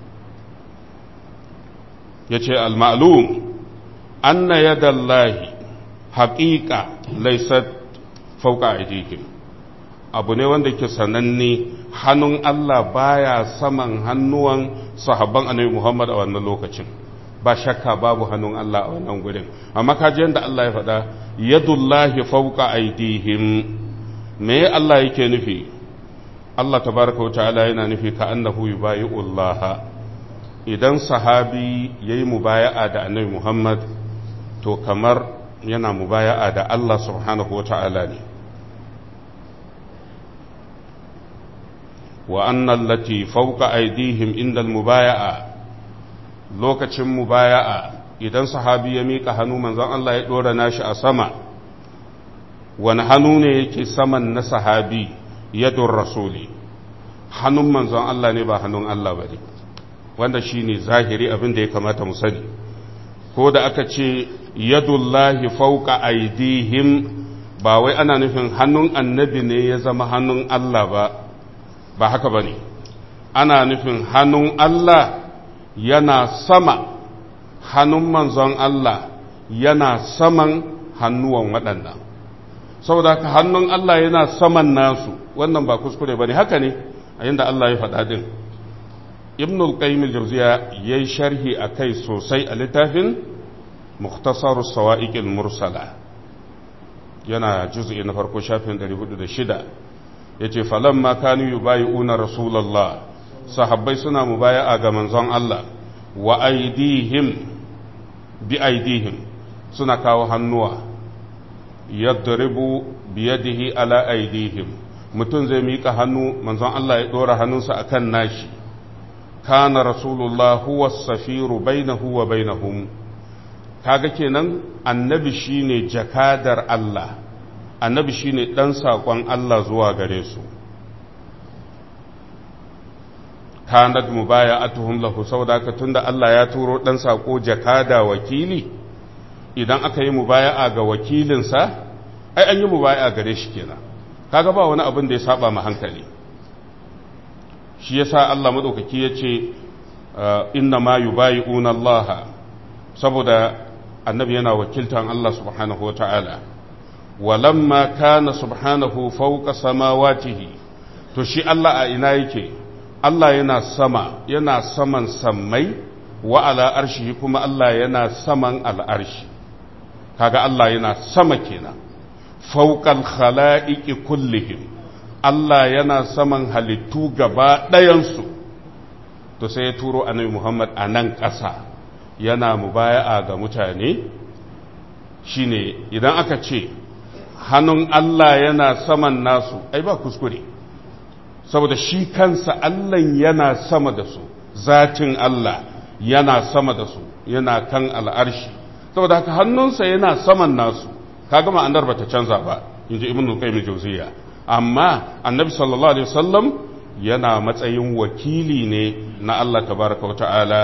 yace al-ma'lum anna yadallahi haqiqa laysat fawqa aydihim. Abu ne wanda ke sananne, hannun Allah baya saman hannuwan sahabban annabi Muhammad a wannan lokacin. Ba shakka babu hannun Allah a wannan gurin. Amma kaji yanda Allah ya faɗa yadullahi fawqa aydihim, me Allah yake nufi? Allah tabaraka wa ta'ala yana nufi ka annahu yubayi'ullah. Idan sahabi yayi mubaya'a da annabi Muhammad, to kamar yana mubaya'a da Allah subhanahu wa ta'ala ne. Wa annal lati fawqa aydihim inda al-mubaya'a, lokacin mubaya'a idan sahabi ya mika hannu manzon Allah ya dora nashi a sama, wani hannu ne yake saman na sahabi? Yadur rasuli, hannun manzon Allah ne, ba hannun Allah bane. Wanda shine zahiri abin da ya kamata mu sani. Ko da aka ce yadullahi fawqa aydihim, ba wai ana nufin hannun annabi ne ya zama hannun Allah ba, ba haka bane. Ana nufin hannun Allah yana sama, hannun manzon Allah yana saman hannuwan waɗannan. Saboda haka hannun Allah yana saman nasu, wannan ba kuskure bane, haka ne a yanda Allah ya faɗa din. Ibnul Qayyim al-Jawziyya yayi sharhi akai sosai a littafin Mukhtasarus Sawa'iqil Mursala, yana juz'i na farko shafin ɗari hudu da shida. Yace falamma kanu yubayi'una Rasulullah, sahabbai suna mubaya'a ga manzon Allah, wa aidihim bi aidihim, suna kawo hannuwa, yadribu biyadihi ala aidihim, mutum zai mika hannu manzon Allah ya dora hannunsa akan nashi. Kana rasulullah huwa safiru bainahu wa bainahum, kaga kenan annabi shine jakadar Allah, annabi shine dan sakon Allah zuwa gare su. Kanat mubaya'atuhum lahu, saboda ka tunda Allah ya turo dan sako jakada wakili, idan aka yi mubaya'a ga wakilinsa, ai an yi mubaya'a gare shi kenan. Kaga ba wani abin da ya saba ma hankali. Shi yasa Allah madaukaki yace inna ma yubayi'una Allah, saboda annabi yana wakiltan Allah subhanahu wata'ala. Walamma kana subhanahu fawqa samawatihi, to shi Allah a ina yake Allah yana sama yana saman sammai wa ala arshi kuma Allah yana saman al'arshi kaga Allah yana sama kenan fawqal khala'iqi kullihim Allah yana saman halittu gaba ɗayansu to sai ya turo annabi Muhammad a nan ƙasa yana mubaya'a ga mutane shine idan aka ce hannun Allah yana saman nasu ai ba kuskure saboda shi kansa Allah yana sama da su zatin Allah yana sama da su yana kan al'arshi saboda haka hannunsa yana saman nasu kaga ma'anar bata canza ba inji ibnu qayyim jawziya amma annabi sallallahu alaihi wasallam yana matsayin wakili ne na Allah tabaraka wa ta'ala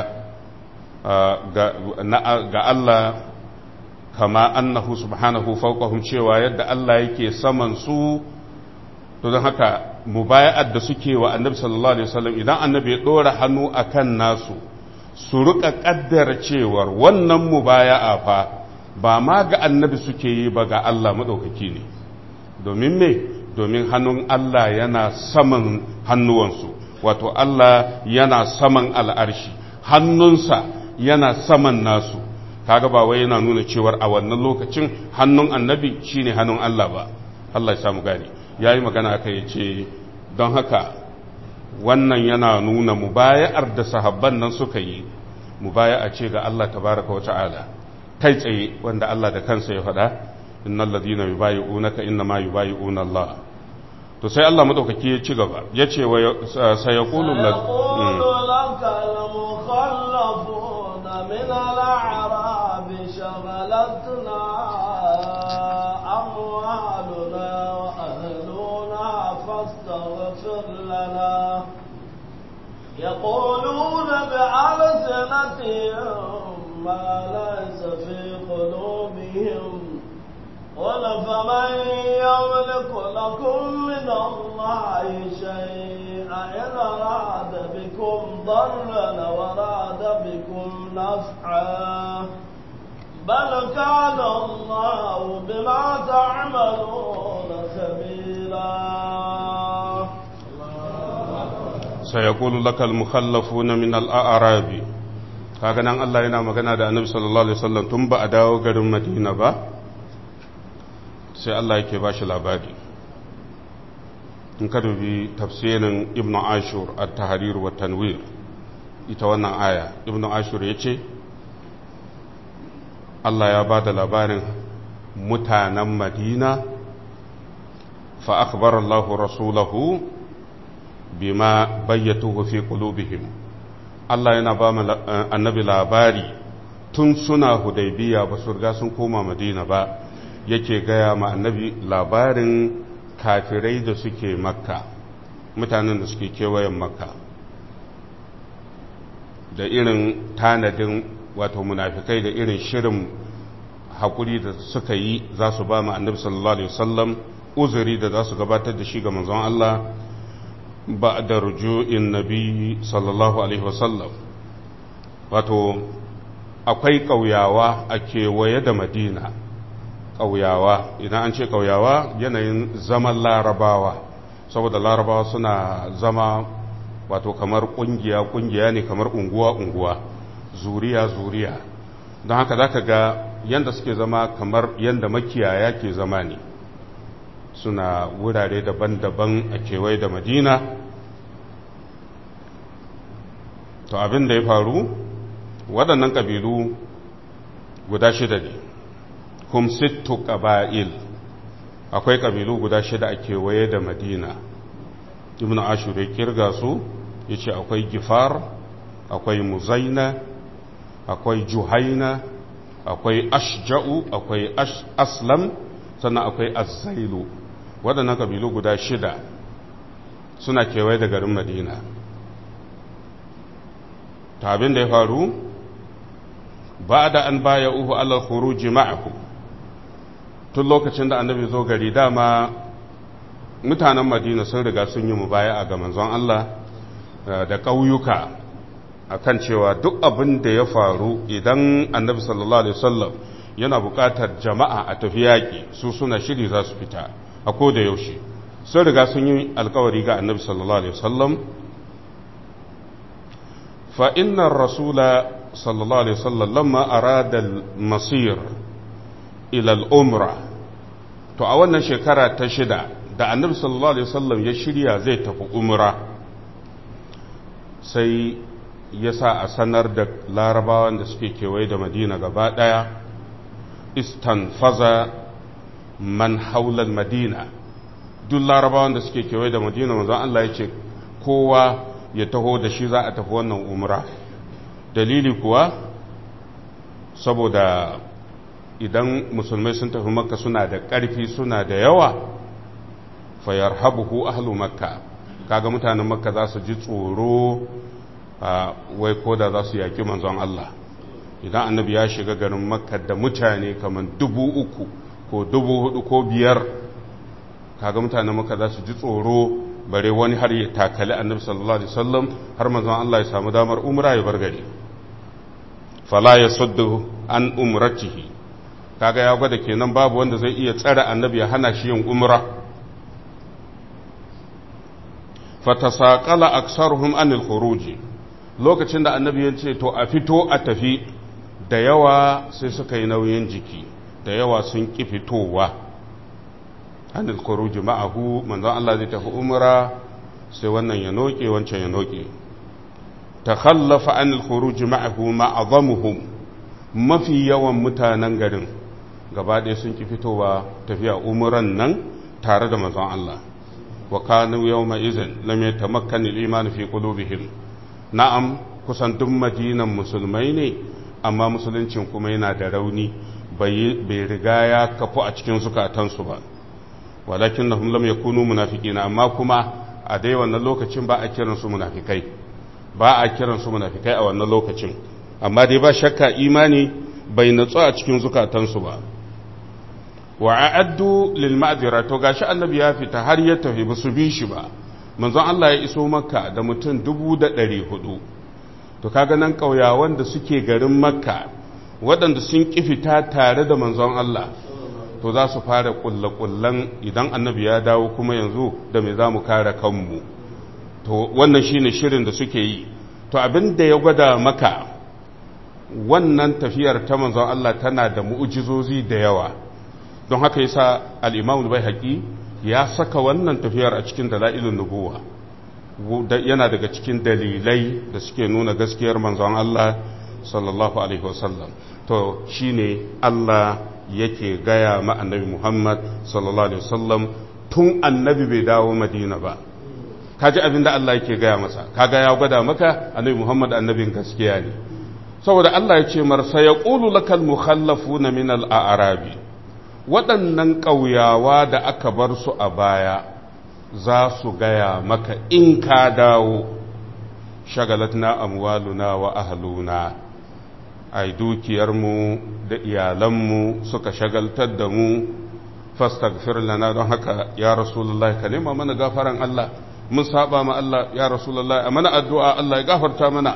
ga Allah kama annahu subhanahu fawqahum cewa yadda Allah yake saman su to don haka mubaya'ar da suke wa annabi sallallahu alaihi wasallam idan annabi ya dora hannu akan nasu su rika kaddara cewar wannan mubaya'a fa ba ma ga annabi suke yi ba ga Allah madaukaki ne domin me domin hannun Allah yana saman hannuwansu wato Allah yana saman al'arshi hannunsa yana saman nasu kaga ba wai yana nuna cewar a wannan lokacin hannun annabi shine hannun Allah ba Allah ya samu gani yayi magana aka yace don haka wannan yana nuna mubaya'ar da sahabban nan suka yi mubaya'a ce ga Allah tabaraka wa ta'ala kai tsaye wanda Allah da kansa ya faɗa innal ladina yubayi'unaka innama yubayi'una Allah to sai Allah madaukaki ya ci gaba yace wa sayaqulu من الأعراب شغلتنا أموالنا وأهلنا فاستغفر لنا يقولون بألسنتهم ما ليس في قلوبهم قل فمن يملك لكم من الله شيئا إن أراد بكم ضرا وأراد بكم نفعا بل كان الله بما تعملون خبيرا سيقول لك المخلفون من الأعراب kaga nan Allah yana magana da Annabi sallallahu alaihi wasallam tun ba a dawo garin Madina ba sai Allah yake ba shi labari in ka dubi tafsirin Ibn Ashur at-Tahrir wa Tanwir ita wannan aya Ibn Ashur yace Allah ya ba da labarin mutanen Madina fa akhbara Allah rasulahu bima bayyatuhu fi qulubihim Allah yana ba annabi labari tun suna Hudaybiya ba su riga sun koma Madina ba yake gaya ma annabi labarin kafirai da suke makka mutanen da suke kewayen makka da irin tanadin wato munafikai da irin shirin haƙuri da suka yi za su ba ma annabi sallallahu alaihi wasallam uzuri da za su gabatar da shi ga manzon Allah ba da rujuin nabi sallallahu alaihi wasallam wato akwai ƙauyawa a kewaye da madina ƙauyawa idan an ce ƙauyawa yanayin zaman larabawa saboda larabawa suna zama wato kamar ƙungiya-ƙungiya ne kamar unguwa-unguwa zuriya-zuriya don haka za ka ga yadda suke zama kamar yadda makiyaya ke zama ne suna wurare daban-daban a kewaye da madina to abin da ya faru waɗannan ƙabilu guda shida ne kum sittu qaba'il akwai kabilu guda shida a kewaye da madina ibnu ashur ya kirga su yace akwai gifar akwai muzaina akwai juhaina akwai ashja'u akwai aslam sannan akwai azzailu waɗannan kabilu guda shida suna kewaye da garin madina ta abin da ya faru ba da an baya uhu ala khuruji ma'ahu tun lokacin da annabi zo gari dama mutanen madina sun riga sun yi mubaya'a ga manzon Allah da ƙauyuka akan cewa duk abin da ya faru idan annabi sallallahu alaihi wasallam yana buƙatar jama'a a tafi yaƙi su suna shiri za su fita a koda yaushe sun riga sun yi alkawari ga annabi sallallahu alaihi wasallam fa inna rasula sallallahu alaihi wasallam lamma arada al-masir ila al-umra to a wannan shekara ta shida da annabi sallallahu alaihi wasallam ya shirya zai tafi umra sai ya sa a sanar da larabawan da suke kewaye da madina gaba daya istanfaza man haular madina duk larabawan da suke kewaye da madina manzon Allah ya ce kowa ya taho da shi za a tafi wannan umra dalili kuwa saboda idan musulmai sun tafi makka suna da ƙarfi suna da yawa fayarhabuhu ahlu makka kaga mutanen makka za su ji tsoro wai koda za su yaki manzon Allah idan annabi ya shiga garin makka da mutane kamar dubu uku ko dubu hudu ko biyar kaga mutanen makka za su ji tsoro bare wani har ya takali annabi sallallahu alaihi wasallam har manzon Allah ya samu damar umra ya bar gari fala yasuddu an umratihi kaga ya gwada kenan babu wanda zai iya tsare annabi ya hana shi yin umra fatasaqala aksaruhum anil khuruj lokacin da annabi ya ce to a fito a tafi da yawa sai suka yi nauyin jiki da yawa sun ki fitowa anil khuruj ma'ahu manzon Allah zai tafi umra sai wannan ya noke wancan ya noke takhallafa anil khuruj ma'ahu ma'azamuhum mafi yawan mutanen garin gaba ɗaya sun ki fitowa tafiya umran nan tare da manzon Allah wa kanu yawma idhin lam yatamakkan al-iman fi qulubihim na'am kusan duk madinan musulmai ne amma musuluncin kuma yana da rauni bai riga ya kafu a cikin zukatansu ba walakinnahum lam yakunu munafiqina amma kuma a dai wannan lokacin ba a kiran su munafikai ba a kiran su munafikai a wannan lokacin amma dai ba shakka imani bai natsu a cikin zukatansu ba wa a'addu lil ma'dira to gashi annabi ya fita har ya tafi ba su bi shi ba manzon Allah ya iso makka da mutum dubu da ɗari hudu to kaga nan ƙauyawan da suke garin makka waɗanda sun ƙi fita tare da manzon Allah to za su fara ƙulle-ƙullen idan annabi ya dawo kuma yanzu da me za mu kare kanmu to wannan shine shirin da suke yi to abin da ya gwada maka wannan tafiyar ta manzon Allah tana da mu'ujizozi da yawa don haka yasa al-Imam al-Baihaqi ya saka wannan tafiyar a cikin dalailun nubuwa yana daga cikin dalilai da suke nuna gaskiyar manzon Allah sallallahu alaihi wasallam to shine Allah yake gaya ma annabi Muhammad sallallahu alaihi wasallam tun annabi bai dawo Madina ba kaji abin da Allah yake gaya masa kaga ya gwada maka annabi Muhammad annabin gaskiya ne saboda Allah ya ce mar sayaqulu lakal mukhallafuna min al-a'rabi waɗannan ƙauyawa da aka bar su a baya za su gaya maka in ka dawo shagalatna amwaluna wa ahluna ai dukiyarmu da iyalanmu suka shagaltar da mu fastaghfir lana don haka ya rasulullahi ka nema mana gafaran Allah mun saba ma Allah ya rasulullahi a mana addu'a Allah ya gafarta mana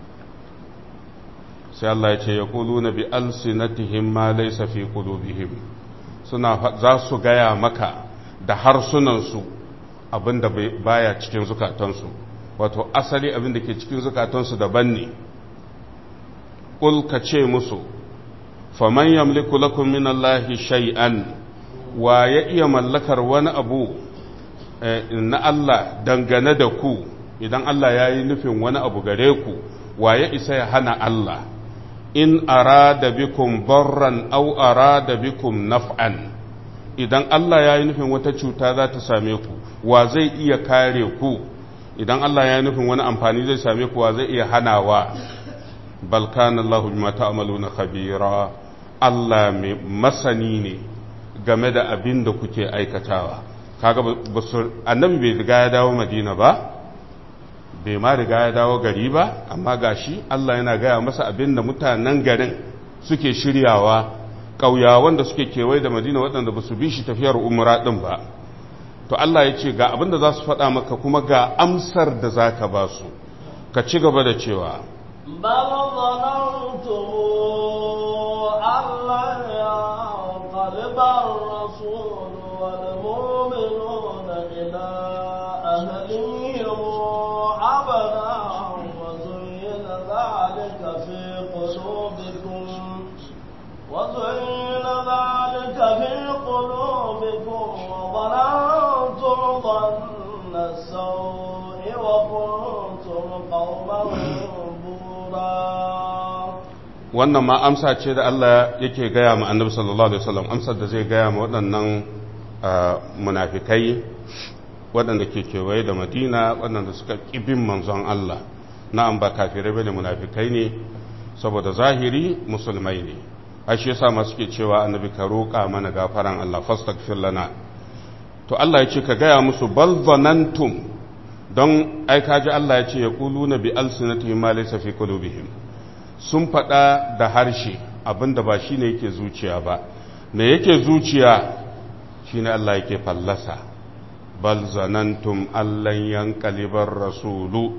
sai Allah ya ce yaquluna bi alsinatihim ma laysa fi qulubihim suna za su gaya maka da harsunansu abinda baya cikin zukatansu wato asali abinda ke cikin zukatansu daban ne ƙul ka ce musu faman yamliku lakum min Allahi shay'an wa ya iya mallakar wani abu na Allah dangane da ku idan Allah ya yi nufin wani abu gare ku wa ya isa ya hana Allah in arada bikum barran aw arada bikum naf'an idan Allah ya yi nufin wata cuta za ta same ku wa zai iya kare ku idan Allah ya yi nufin wani amfani zai same ku wa zai iya hanawa bal kana Allahu bima ta'maluna khabira Allah mai masani ne game da abin da kuke aikatawa kaga annabi bai riga ya dawo Madina ba bai ma riga ya dawo gari ba amma gashi Allah yana gaya masa abin da mutanen garin suke shiryawa ƙauyawan da suke kewaye da Madina waɗanda ba su bi shi tafiyar umra ɗin ba to Allah ya ce ga abin da za su faɗa maka kuma ga amsar da za ka ba su ka ci gaba da cewa بل ظننتم أن لن ينقلب الرسول والمؤمنون إلى وزين ذلك في قلوبكم وظننتم ظن السوء وكنتم قوما بورا. wannan ma amsa ce da Allah yake gaya ma annabi sallallahu alaihi wasallam, amsar da zai gaya ma waɗannan munafikai waɗanda ke kewaye da Madina, waɗanda suka ƙibin manzon Allah. Na'am, ba kafirai bane, munafikai ne, saboda zahiri musulmai ne. Ashe yasa ma suke cewa annabi ka roƙa mana gafaran Allah, fastaghfir lana. To Allah ya ce ka gaya musu bal zanantum, don ai kaji Allah ya ce yaquluna bi alsinatihim ma laysa fi qulubihim. Sun faɗa da harshe abinda ba shi ne yake zuciya ba, me yake zuciya shi ne Allah yake fallasa. Bal zanantum allan yankalibar rasulu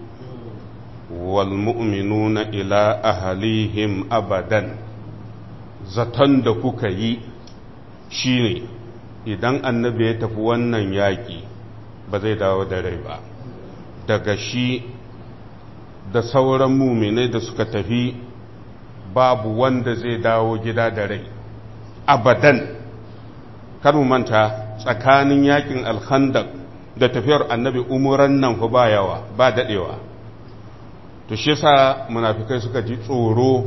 wal mu'minuna ila ahlihim abadan. Zaton da kuka yi shi ne idan annabi ya tafi wannan yaƙi ba zai dawo da rai ba, daga shi da sauran muminai da suka tafi babu wanda zai dawo gida da rai abadan. Kar mu manta tsakanin yakin alkhandaq da tafiyar annabi umuran nan fa ba yawa, ba dadewa. To shi yasa munafikai suka ji tsoro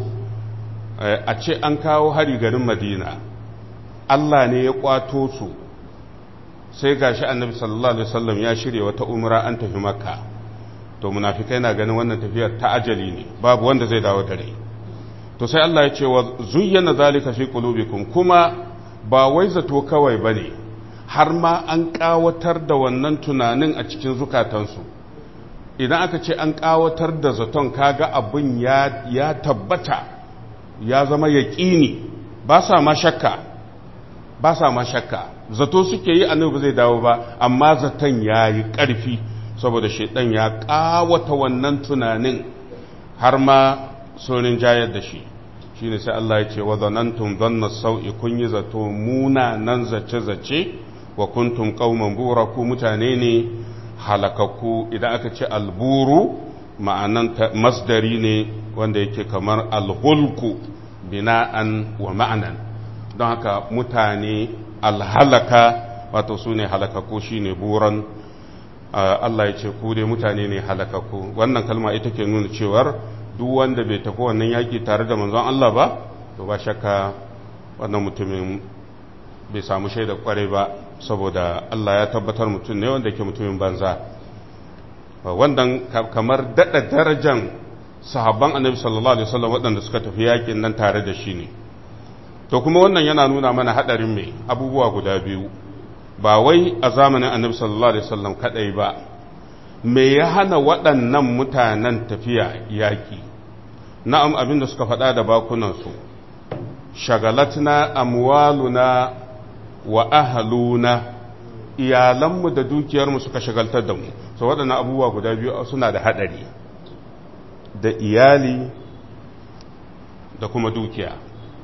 a ce an kawo hari garin Madina, Allah ne ya kwato su, sai gashi annabi sallallahu alaihi wasallam ya shirye wata umra an tafi Makka. To munafikai na ganin wannan tafiyar ta ajali ne, babu wanda zai dawo da rai. To sai Allah ya ce wa zuyyana zalika fi qulubikum, kuma ba wai zato kawai bane, har ma an kawatar da wannan tunanin a cikin zukatansu. Idan aka ce an kawatar da zaton, kaga abin ya ya tabbata, ya zama yaqini, ba sa ma shakka ba sa ma shakka zato suke yi annabi zai dawo ba, amma zaton yayi ƙarfi saboda shedan ya kawata wannan tunanin har ma sorin jayar da shi. Shi ne sai Allah ya ce wa zanantum dhanna sau'i, kun yi zato munanan zace-zace, wa kuntum qauman bura, ku mutane ne halakakku. Idan aka ce alburu ma'anan masdari ne wanda yake kamar alhulku bina'an wa ma'anan, don haka mutane alhalaka wato su ne halakakku, shi ne buran. Allah ya ce ku dai mutane ne halakakku. Wannan kalma ita ke nuna cewar duk wanda bai tafi wannan yaƙi tare da manzon Allah ba, to ba shakka wannan mutumin bai samu shaidar kwarai ba, saboda Allah ya tabbatar mutum ne wanda ke mutumin banza. Wannan kamar daɗa darajan sahabban annabi sallallahu alaihi wasallam waɗanda suka tafi yaƙin nan tare da shi ne. To kuma wannan yana nuna mana haɗarin mai abubuwa guda biyu, ba wai a zamanin annabi sallallahu alaihi wasallam kaɗai ba. Me ya hana waɗannan mutanen tafiya yaƙi? Na'am, abin da suka faɗa da bakunansu, shagalatna amwaluna wa ahaluna, iyalanmu da dukiyarmu suka shagaltar da mu. So waɗannan abubuwa guda biyu suna da haɗari, da iyali da kuma dukiya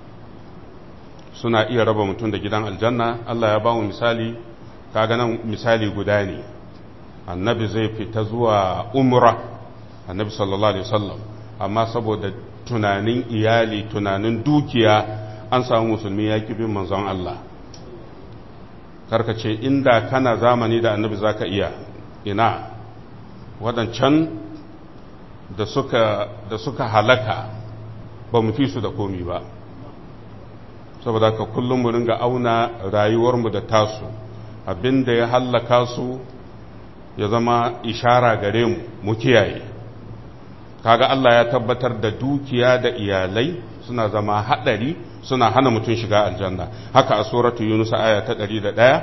suna iya raba mutum da gidan aljanna. Allah ya ba mu misali, kaga nan misali guda ne. Annabi zai fita zuwa umra, annabi sallallahu alaihi wasallam, amma saboda tunanin iyali, tunanin dukiya, an samu musulmi ya ki bin manzon Allah. Karka ce inda kana zamani da annabi zaka iya, ina wadancan da suka da suka halaka ba mu fi su da komi ba. Saboda ka kullum mu ringa auna rayuwarmu da tasu, abinda ya halaka su ya zama ishara gare mu mu kiyaye. Kaga Allah ya tabbatar da dukiya da iyalai suna zama hadari, suna hana mutum shiga aljanna. Haka a suratu Yunus aya ta ɗari da ɗaya,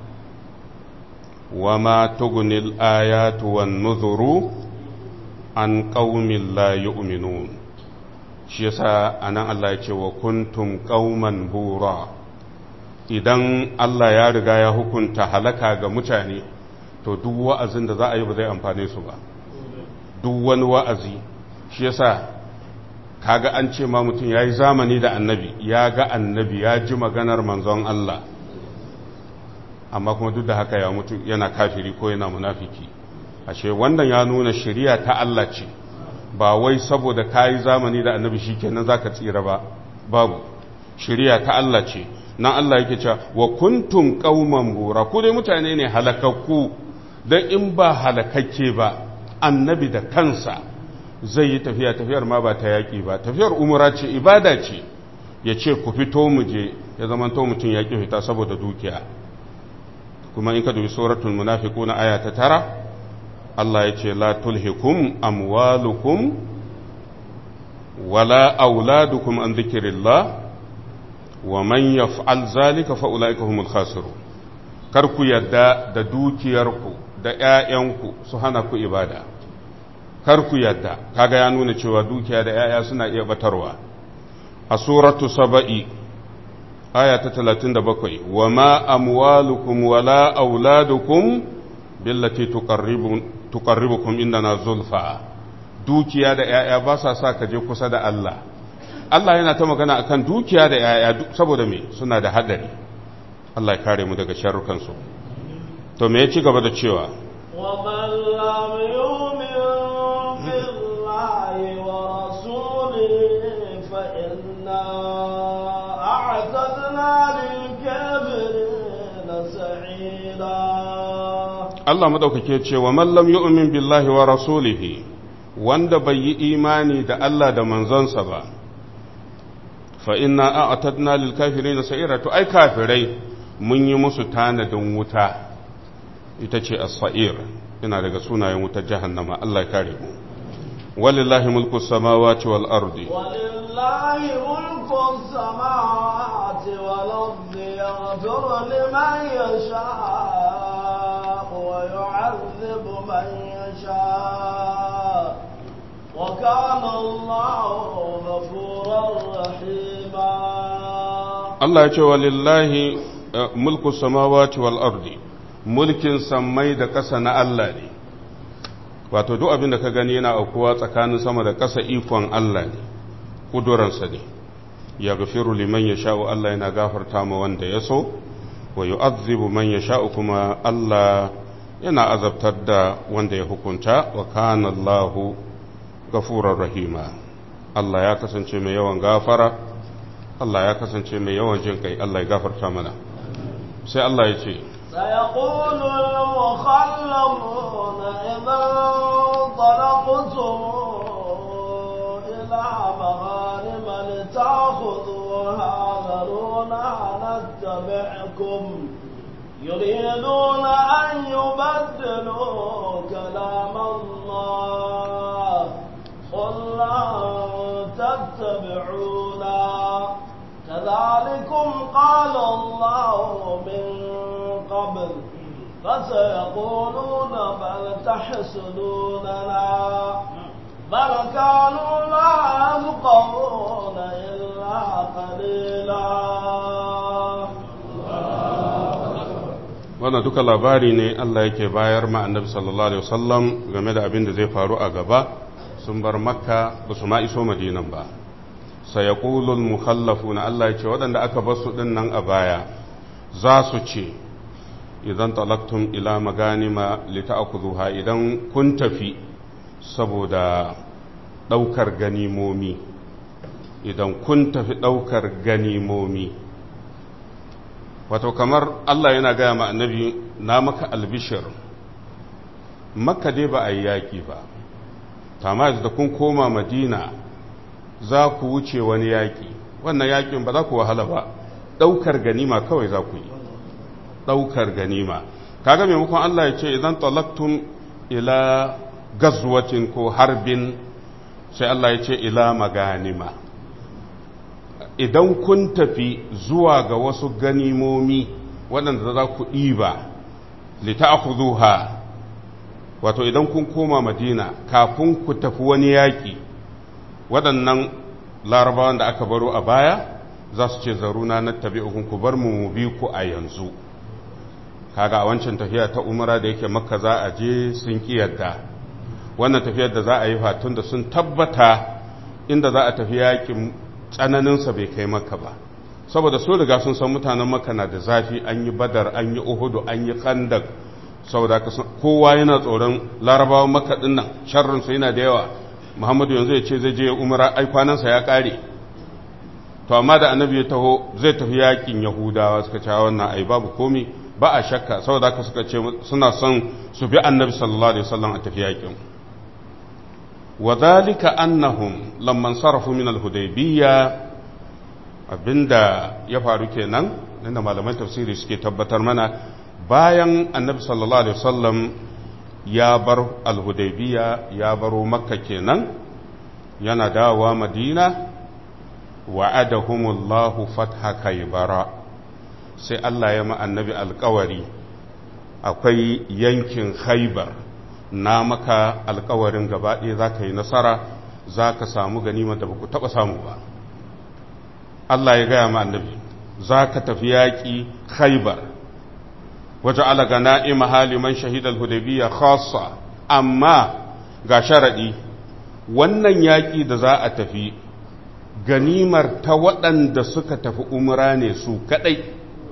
wama tughnil ayatu wan nuzuru an qaumin la yu'minun. Shi yasa anan Allah ya ce wa kuntum qauman bura. Idan Allah ya riga ya hukunta halaka ga mutane, to duk wa'azin da za a yi ba zai amfane su ba, duk wani wa'azi. Shi yasa kaga an ce ma mutum ya yi zamani da annabi, ya ga annabi, ya ji maganar manzon Allah, amma kuma duk da haka ya mutu yana kafiri ko yana munafiki. Ashe wannan ya nuna shari'a ta Allah ce, ba wai saboda ka yi zamani da annabi shi kenan za ka tsira ba, babu. shiriya ta Allah ce nan Allah yake cewa wa kuntum qauman bura ku dai mutane ne halakakku dan in ba halakakke ba annabi da kansa zai yi tafiya tafiyar ma ba ta yaki ba tafiyar umra ce ibada ce ya ce ku fito mu je ya zamanto mutum ya ki fita saboda dukiya kuma in ka dubi suratul munafiquna aya ta tara Allah ya ce la tulhikum amwalukum wala auladukum an dhikrillah wa man yaf'al zalika fa ulaika humul khasirun kar ku yadda da dukiyarku da ƴaƴanku su hana ku ibada kar ku yadda kaga ya nuna cewa dukiya da ƴaƴa suna iya batarwa a suratu saba'i aya ta talatin da bakwai wa ma amwalukum wala auladukum billati tuqarribukum indana zulfa dukiya da ƴaƴa ba sa sa ka je kusa da Allah Allah yana ta magana akan dukiya da ƴaƴa saboda me suna da hadari Allah ya kare mu daga sharrukan su to me ya ci gaba da cewa wa man lam yu'min billahi wa rasulihi fa inna a'tadna lil kafirina sa'ira Allah madaukake ce wa man lam yu'min billahi wa rasulihi wanda bai yi imani da Allah da manzonsa ba fa inna a'tadna lil kafirina sa'ira to ai kafirai mun yi musu tanadin wuta ita ce as-sa'ir ina daga sunayen wutar jahannama Allah ya kare mu walillahi mulku samawati wal ardi walillahi mulku samawati wal ardi yaghfiru liman yasha wa yu'adhibu man yasha wa kana Allahu ghafurar rahima Allah ya ce walillahi mulku samawati wal ardi mulkin sammai da ƙasa na Allah ne wato duk abin da ka gani yana aukuwa tsakanin sama da ƙasa ikon Allah ne kuduransa ne ya gafiru liman ya sha'u Allah yana gafarta ma wanda ya so wa yu'azzibu man ya sha'u kuma Allah yana azabtar da wanda ya hukunta wa kana Allahu gafurar rahima Allah ya kasance mai yawan gafara Allah ya kasance mai yawan jin kai Allah ya gafarta mana sai Allah ya ce سيقول المخلفون إذا انطلقتم إلى مغانم لتأخذوها ذرونا نتبعكم يريدون أن يبدلوا كلام الله قل لن تتبعونا كذلكم قال الله من قبل فسيقولون بل تحسدوننا بل كانوا لا يفقهون إلا قليلا wannan duka labari ne Allah yake bayar ma annabi sallallahu alaihi wasallam game da abin da zai faru a gaba sun bar makka ba su ma iso madinan ba sayaqulul mukhallafuna Allah ya ce waɗanda aka bar su din nan a baya za su ce idan talaktum ila maganima lita'khudhuha idan kun tafi saboda daukar ganimomi idan kun tafi daukar ganimomi wato kamar Allah yana gaya ma annabi na maka albishir makka dai ba a yi yaki ba tamma da kun koma madina za ku wuce wani yaki wannan yakin ba za ku wahala ba daukar ganima kawai za ku yi daukar ganima kaga maimakon Allah ya ce idan talaktum ila gazwatin ko harbin sai Allah ya ce ila maganima idan kun tafi zuwa ga wasu ganimomi waɗanda za ku ɗiba lita'khudhuha wato idan kun koma madina kafin ku tafi wani yaƙi waɗannan larabawan da aka baro a baya za su ce zaruna na tabi'ukun ku bar mu mu bi ku a yanzu kaga a wancan tafiya ta umara da yake makka za a je sun kiyarda wannan tafiyar da za a yi fatun da sun tabbata inda za a tafi yakin tsananinsa bai kai makka ba saboda sun riga sun san mutanen makka na da zafi an yi badar an yi uhudu an yi khandak saboda kowa yana tsoron larabawan makka din nan sharrinsu yana da yawa muhammadu yanzu ya ce zai je umara ai kwanansa ya kare to to amma da annabi ya taho zai tafi yakin yahudawa suka ce wannan ai babu komi ba a shakka saboda haka suka ce suna son su bi annabi sallallahu alaihi wasallam a tafi yakin wadhalika annahum lamman sarafu min al-hudaybiyya abinda ya faru kenan inda malaman tafsiri suke tabbatar mana bayan annabi sallallahu alaihi wasallam ya bar al-hudaybiyya ya baro makka kenan yana dawowa madina wa'adahumullahu fatha kaybara sai Allah ya ma annabi alƙawari akwai yankin khaybar na maka alƙawarin gaba ɗaya zaka yi nasara zaka samu ganimar da baku taba samu ba Allah ya gaya ma annabi zaka tafi yaƙi khaybar waja'ala ganaima haliman shahidal hudaybiyya khassa amma ga sharadi wannan yaƙi da za a tafi ganimar ta waɗanda suka tafi umra ne su kaɗai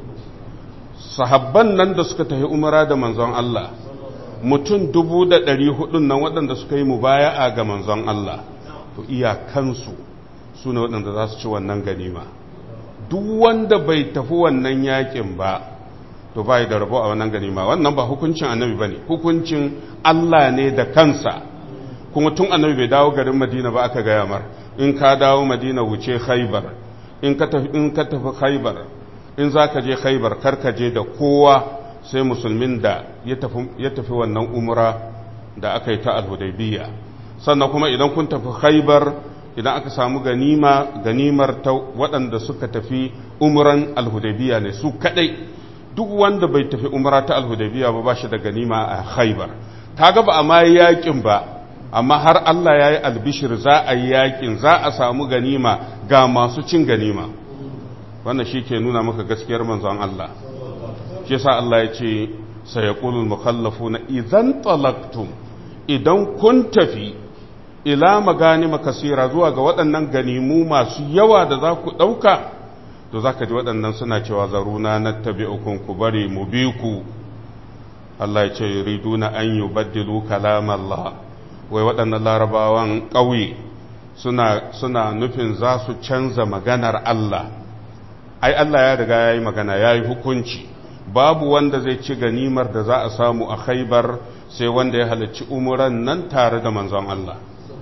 sahabban nan da suka tafi umra da manzon Allah mutum dubu da ɗari hudun nan waɗanda suka yi mubaya'a ga manzon Allah to iyakansu su ne waɗanda za su ci wannan ganima duk wanda bai tafi wannan yaƙin ba to bai da rabo a wannan ganima wannan ba hukuncin annabi ba ne hukuncin Allah ne da kansa kuma tun annabi bai dawo garin madina ba aka gaya mar in ka dawo madina wuce khaybar in ka tafi in ka tafi khaybar in zaka je khaybar kar ka je da kowa sai musulmin da ya tafi ya tafi wannan umra da aka yi ta al-hudaybiyya sannan kuma idan kun tafi khaybar idan aka samu ganima ganimar ta waɗanda suka tafi umran al-hudaybiyya ne su kadai duk wanda bai tafi umra ta al-hudaybiyya ba ba shi da ganima a khaybar kaga ba a ma yakin ba amma har Allah ya yi albishir za a yi yakin za a samu ganima ga masu cin ganima wannan shi ke nuna maka gaskiyar manzon Allah shi sa Allah ya ce sai ya ƙulul mukallafu na idan talaktum idan kun tafi ila maganima kasira zuwa ga waɗannan ganimu masu yawa da za ku ɗauka to za ka ji waɗannan suna cewa zaruna na tabi'ukun ku bari mu bi ku Allah ya ce yuriduna an yubaddilu kalam Allah wai waɗannan larabawan ƙauye suna, suna nufin za su canza maganar Allah ai Allah ya riga ya yi magana ya yi hukunci babu wanda zai ci ganimar da za a samu a khaibar sai wanda ya halarci umuran nan tare da manzon Allah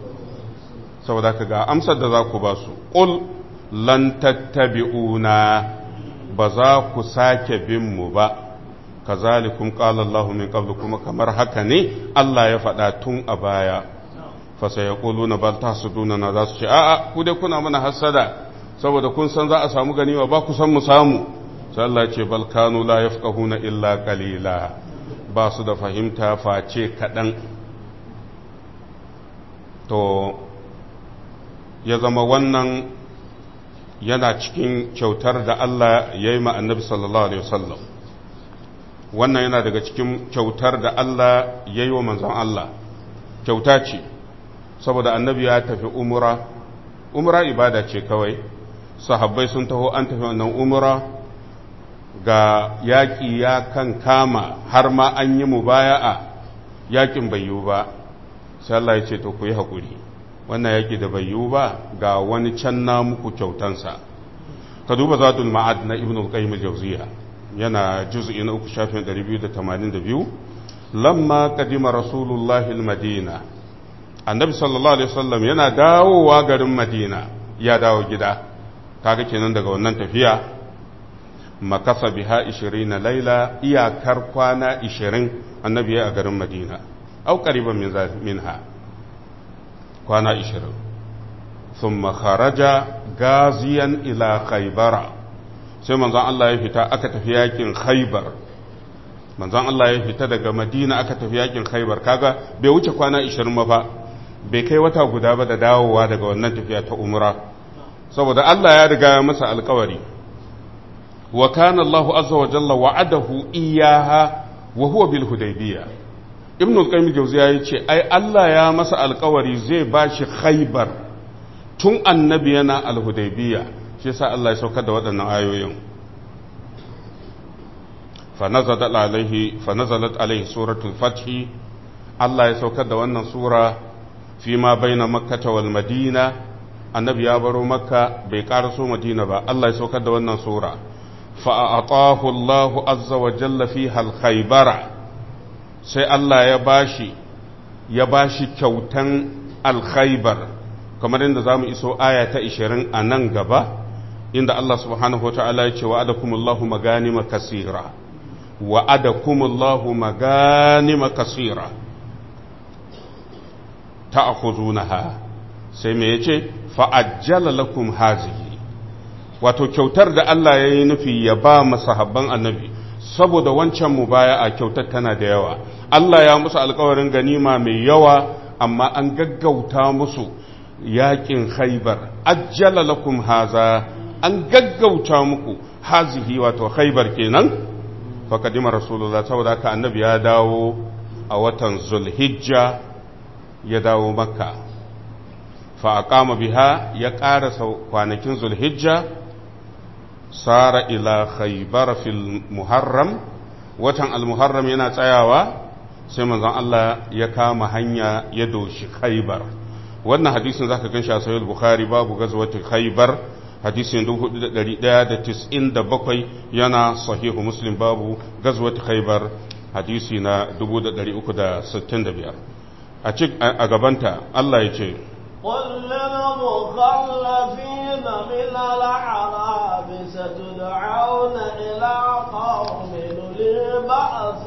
saboda ka ga amsar da za ku ba su ƙul lan tattabi'una ba za ku sake bin mu ba kazalikum qala Allahu min qablu kuma kamar haka ne Allah ya faɗa tun a baya fa sayaquluna bal tahsuduna na za su ce a'a ku dai kuna mana hasada saboda kun san za a samu ganima ba ku san mu samu sai Allah ya ce bal kanu la yafqahuna illa qalila ba su da fahimta face kadan to ya zama wannan yana cikin kyautar da Allah ya yi ma annabi sallallahu alaihi wasallam wannan yana daga cikin kyautar da Allah ya yi wa manzon Allah kyauta ce saboda annabi ya tafi umura umura ibada ce kawai sahabbai sun taho an tafi wannan umura ga yaƙi ya kan kama har ma an yi mubaya'a yaƙin bai yiwu ba sai Allah ya ce to ku yi haƙuri wannan yaƙi da bai yiwu ba ga wani can na muku kyautansa ka duba zadul ma'ad na ibnu qayyim al-jawziyya yana juz'i na uku shafin ɗari biyu da tamanin da biyu lamma kadima rasulullahi al-madina annabi sallallahu alaihi wasallam yana dawowa garin madina ya dawo gida kaga kenan daga wannan tafiya makasa biha ishirin laila iyakar kwana ishirin annabi ya a garin madina au qariban min minha kwana ishirin thumma kharaja gaziyan ila khaybara sai manzon Allah ya fita aka tafi yakin khaybar manzon Allah ya fita daga madina aka tafi yakin khaybar kaga bai wuce kwana ishirin ba fa bai kai wata guda ba da dawowa daga wannan tafiya ta umra saboda Allah ya riga ya masa alƙawari wa kana Allahu azza wa jalla wa'adahu iyyaha wa huwa bil hudaybiyah ibn al-qayyim jawziya yace ai Allah ya masa alƙawari zai bashi khaybar tun annabi yana al-hudaybiyah shi yasa Allah ya saukar da waɗannan ayoyin fa nazalat alaihi fa nazalat alaihi suratul fath Allah ya saukar da wannan sura fi ma baina makkah wal madina annabi ya baro makka bai karaso madina ba Allah ya saukar da wannan sura fa'atahu Allah azza wa jalla fiha al-khaybara sai Allah ya bashi ya bashi kyautan al-khaybar kamar inda zamu iso aya ta ishirin a nan gaba inda Allah subhanahu wa ta'ala ya ce wa'adakumullahu maganima kasira wa'adakumullahu maganima kasira ta'khuzunaha sai me yace fa'ajjala lakum hazihi wato kyautar da Allah ya yi nufi ya ba masahabban annabi saboda wancan mubaya'a kyautar tana da yawa Allah ya musu alkawarin ganima mai yawa amma an gaggauta musu yakin khaybar ajjala lakum haza an gaggauta muku hazihi wato khaybar kenan fakadima rasulullah saboda haka annabi ya dawo a watan zulhijja ya dawo makka fa aqama biha ya ƙarasa kwanakin zulhijja sara ila khaybar fil muharram watan al-muharram yana tsayawa sai manzon Allah ya kama hanya ya doshi khaybar wannan hadisin zaka ganshi a sahih bukhari babu gazwatul khaybar hadisin dubu hudu da ɗari ɗaya da tis'in da bakwai yana sahihu muslim babu gazwatul khaybar hadisi na dubu da ɗari uku da sittin da biyar a a gabanta Allah ya ce قل للمخلفين من الأعراب ستدعون إلى قوم أولي بأس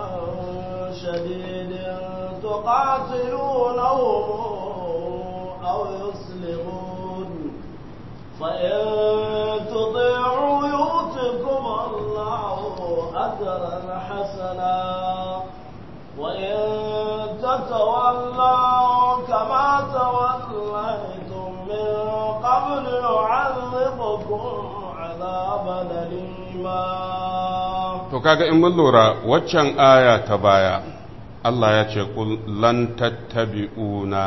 شديد تقاتلونهم أو يسلمون فإن تطيعوا يؤتكم الله أجرا حسنا وإن تتولوا كما توليتم من قبل يعذبكم عذابا أليما. To kaga in mun lura waccan aya ta baya Allah ya ce kul lan tattabi'una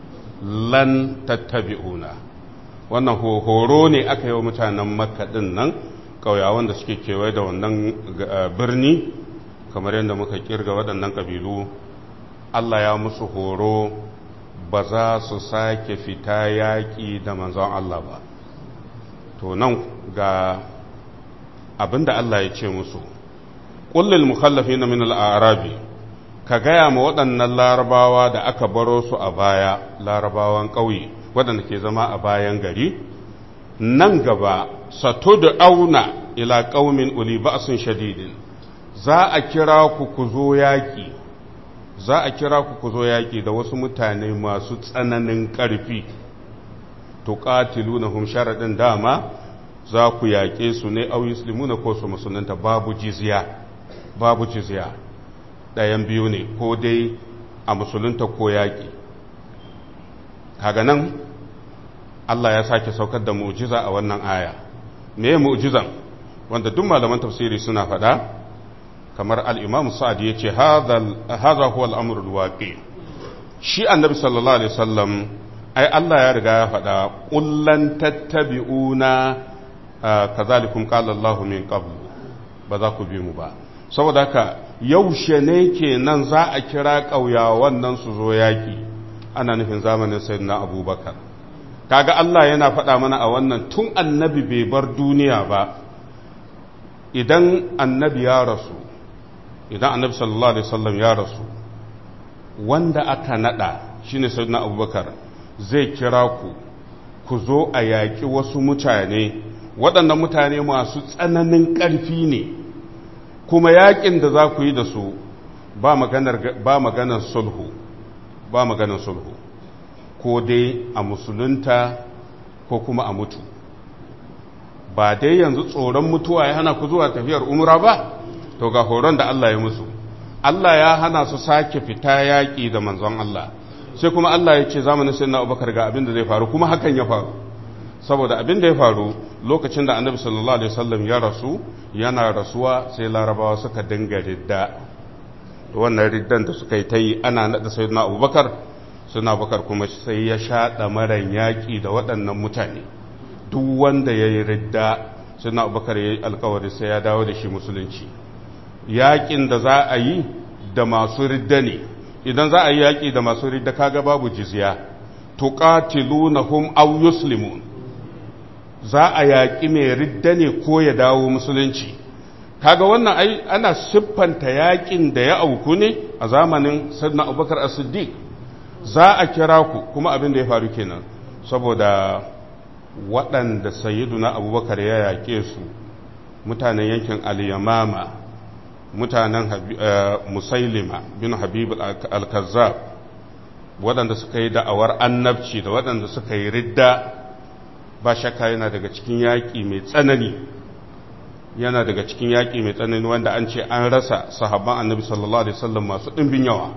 lan tattabi'una wannan horo ne aka yi wa mutanen Makka din nan kauyawan da suke kewaye da wannan birni kamar yadda muka kirga waɗannan ƙabilu Allah ya musu horo ba za su sake fita yaƙi da manzon Allah ba to nan ga abinda Allah ya ce musu ƙullil mukhallafina min al-a'rabi ka gaya ma waɗannan larabawa da aka baro su a baya larabawan ƙauye waɗanda ke zama a bayan gari nan gaba satud'auna ila qaumin uli ba'sin shadidin za a kira ku ku zo yaƙi za a kira ku ku zo yaƙi da wasu mutane masu tsananin ƙarfi to qatilunahum sharadin dama za ku yaƙe su ne au yuslimuna ko su musulunta babu jizya babu jizya ɗayan biyu ne ko dai a musulunta ko yaƙi kaga nan Allah ya sake saukar da mu'jiza a wannan aya me mu'jizan wanda duk malaman tafsiri suna faɗa kamar al'imam sa'ad ya ce haza huwa al'amurin waƙi shi annabi sallallahu alaihi wasallam ai Allah ya riga ya faɗa ƙullan tattabi'una ka zalikun ƙalallahu min ƙablu ba za ku bi mu ba saboda haka yaushe ne ke nan za a kira ƙauyawan nan su zo yaƙi ana nufin zamanin sayyidina abubakar kaga Allah yana faɗa mana a wannan tun annabi bai bar duniya ba idan annabi ya rasu idan annabi sallallahu alaihi wasallam ya rasu wanda aka nada shine sayyidina abubakar zai kira ku ku zo a yaƙi wasu mutane waɗannan mutane masu tsananin ƙarfi ne kuma yaƙin da za ku yi da su ba maganar ba maganar sulhu ba maganar sulhu ko dai a musulunta ko kuma a mutu ba dai yanzu tsoron mutuwa ya hana ku zuwa tafiyar umra ba to ga horon da Allah ya musu Allah ya hana su sake fita yaƙi da manzon Allah sai kuma Allah ya ce zamanin sayyidina Abubakar ga abin da zai faru kuma hakan ya faru saboda abin da ya faru lokacin da Annabi sallallahu alaihi wasallam ya rasu yana rasuwa sai Larabawa suka dinga ridda to wannan riddan da suka yi ta yi ana nada sayyidina Abubakar sayyidina Abubakar kuma sai ya shaɗa maran yaƙi da waɗannan mutane duk wanda ya yi ridda sayyidina Abubakar ya yi alkawari sai ya dawo da shi musulunci yaƙin da za a yi da masu ridda ne idan za a yi yaƙi da masu ridda kaga babu jizya tuqatilunahum aw yuslimun, za a yaƙi mai ridda ne ko ya dawo musulunci. Kaga wannan ai ana siffanta yaƙin da ya auku ne a zamanin sayyidina Abubakar as-Siddiq. Za a kira ku, kuma abin da ya faru kenan, saboda waɗanda sayyiduna Abubakar ya yaƙe su mutanen yankin al-Yamama, mutanen Musailima bin Habib al-Kazzab, waɗanda suka yi da'awar annabci da waɗanda suka yi ridda, ba shakka yana daga cikin yaƙi mai tsanani, yana daga cikin yaƙi mai tsanani wanda an ce an rasa sahabban annabi sallallahu alaihi wasallam masu ɗimbin yawa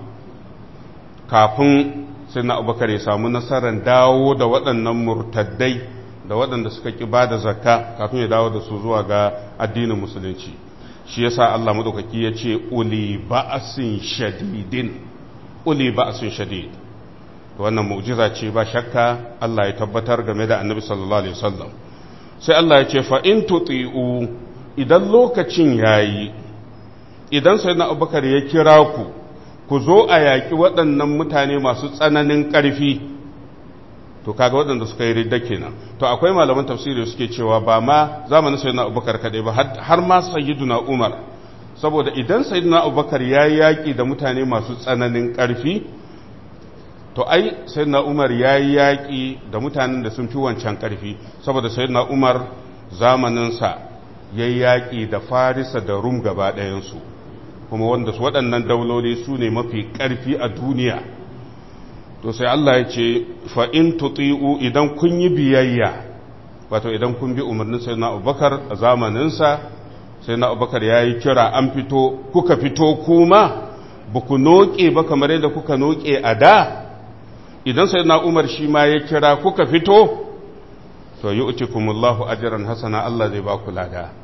kafin sai na Abubakar ya samu nasarar dawo da waɗannan murtaddai da waɗanda suka ƙi ba da zakka kafin ya dawo da su zuwa ga addinin musulunci. Shi yasa Allah madaukaki ya ce uli ba'asin shadidin, uli ba'asin shadid. Wannan mu'jiza ce ba shakka Allah ya tabbatar game da annabi sallallahu alaihi wasallam. Sai Allah ya ce fa in tuti'u, idan lokacin yayi, idan sayyidina Abubakar ya kira ku ku zo a yaƙi waɗannan mutane masu tsananin ƙarfi, to kaga waɗanda suka yi ridda kenan. To akwai malaman tafsiri suke cewa ba ma zamanin sayyidina Abubakar kaɗai ba, har ma sayyiduna Umar, saboda idan sayyidina Abubakar ya yi yaƙi da mutane masu tsananin ƙarfi, to ai sayyidina Umar ya yi yaƙi da mutanen da sun fi wancan ƙarfi, saboda sayyidina Umar zamaninsa ya yi yaƙi da Farisa da Rum gaba ɗayansu, kuma wanda waɗannan dauloli su ne mafi ƙarfi a duniya. To sai Allah ya ce fa in tuti'u, idan kun yi biyayya, wato idan kun bi umarnin sayyidina Abubakar a zamaninsa, sayyidina Abubakar ya yi kira, an fito, kuka fito kuma ba ku noƙe ba kamar yadda kuka noƙe a da. Idan sayyidina Umar shi ma ya kira kuka fito, to yu'tikumullahu ajran hasana, Allah zai ba ku lada.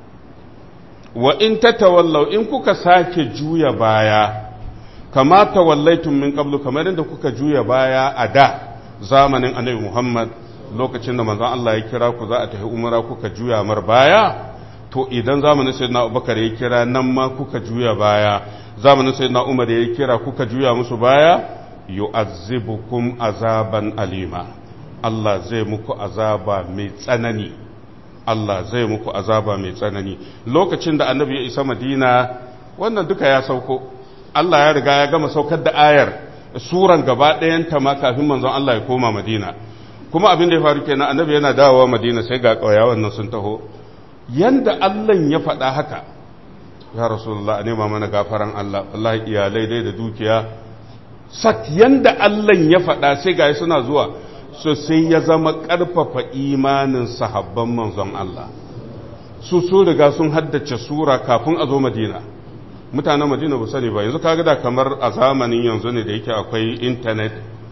Wa in tatawallaw, in kuka sake juya baya, kama tawallaitum min qablu, kamar yadda kuka juya baya a da zamanin Annabi Muhammad, lokacin da manzon Allah ya kira ku za a tafi umra kuka juya mar baya, to idan zamanin sayyidina Abubakar ya kira nan ma kuka juya baya, zamanin sayyidina Umar ya kira kuka juya musu baya, yu'azzibukum azaban alima, Allah zai muku azaba mai tsanani, Allah zai muku azaba mai tsanani. Lokacin da annabi ya isa Madina, wannan duka ya sauko, Allah ya riga ya gama saukar da ayar suran gaba ɗayanta ma kafin manzon Allah ya koma Madina. Kuma abin da ya faru kenan, annabi yana dawowa Madina sai ga ƙauyawan nan sun taho, yanda Allah ya faɗa haka, ya Rasulullah a nema mana gafaran Allah, wallahi iyalai dai da dukiya, sak yanda Allah ya faɗa sai ga suna zuwa, so sai ya zama ƙarfafa imanin sahabban manzon Allah. Su su riga sun haddace sura kafin a zo Madina, mutanen Madina ba sani ba. Yanzu kaga da kamar a zamanin yanzu ne da yake akwai intanet,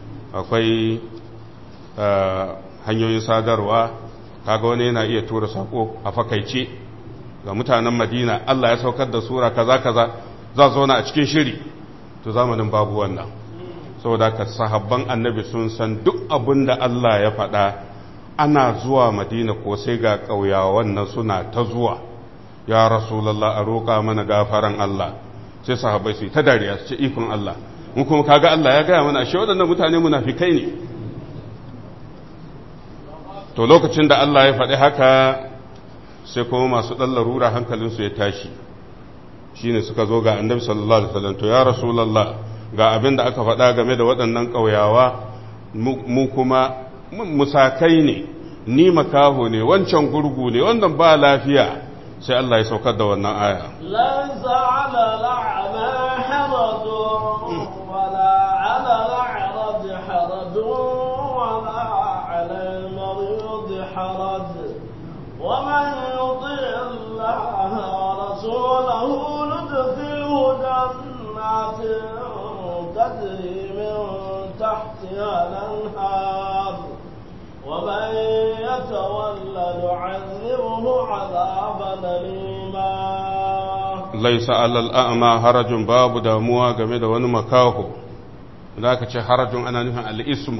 akwai hanyoyin sadarwa, kaga wani yana iya tura sako a fakaice ga mutanen Madina, Allah ya saukar da sura kaza kaza, za zauna a cikin shiri. To zamanin babu wannan, saboda ka sahabban annabi sun san duk abin da Allah ya faɗa. Ana zuwa Madina ko sai ga ƙauyawan nan suna ta zuwa, ya Rasulullah a roƙa mana gafaran Allah. Sai sahabbai su ta dariya su ce ikon Allah, mun kuma kaga Allah ya gaya mana shi waɗannan mutane munafikai ne. To lokacin da Allah ya faɗi haka, sai kuma masu ɗan larura hankalinsu ya tashi, shine suka zo ga annabi sallallahu alaihi wasallam, to ya Rasulullah ga abin da aka faɗa game da waɗannan ƙauyawa, mu kuma musakai ne, ni makaho ne, wancan gurgu ne, wannan ba lafiya. Sai Allah ya saukar da wannan aya, laisa ala la'ama harajun wala ala al'araj harajun wala ala al-marid haraj wa man yuti Allah wa rasulahu yudkhilhu jannatin تجري من تحتها الأنهار ومن يتولى نعذبه عذابا أليما. ليس على الأعمى حرج باب دموع game da wani makaho, da aka ce harajun ana nufin al'ismu,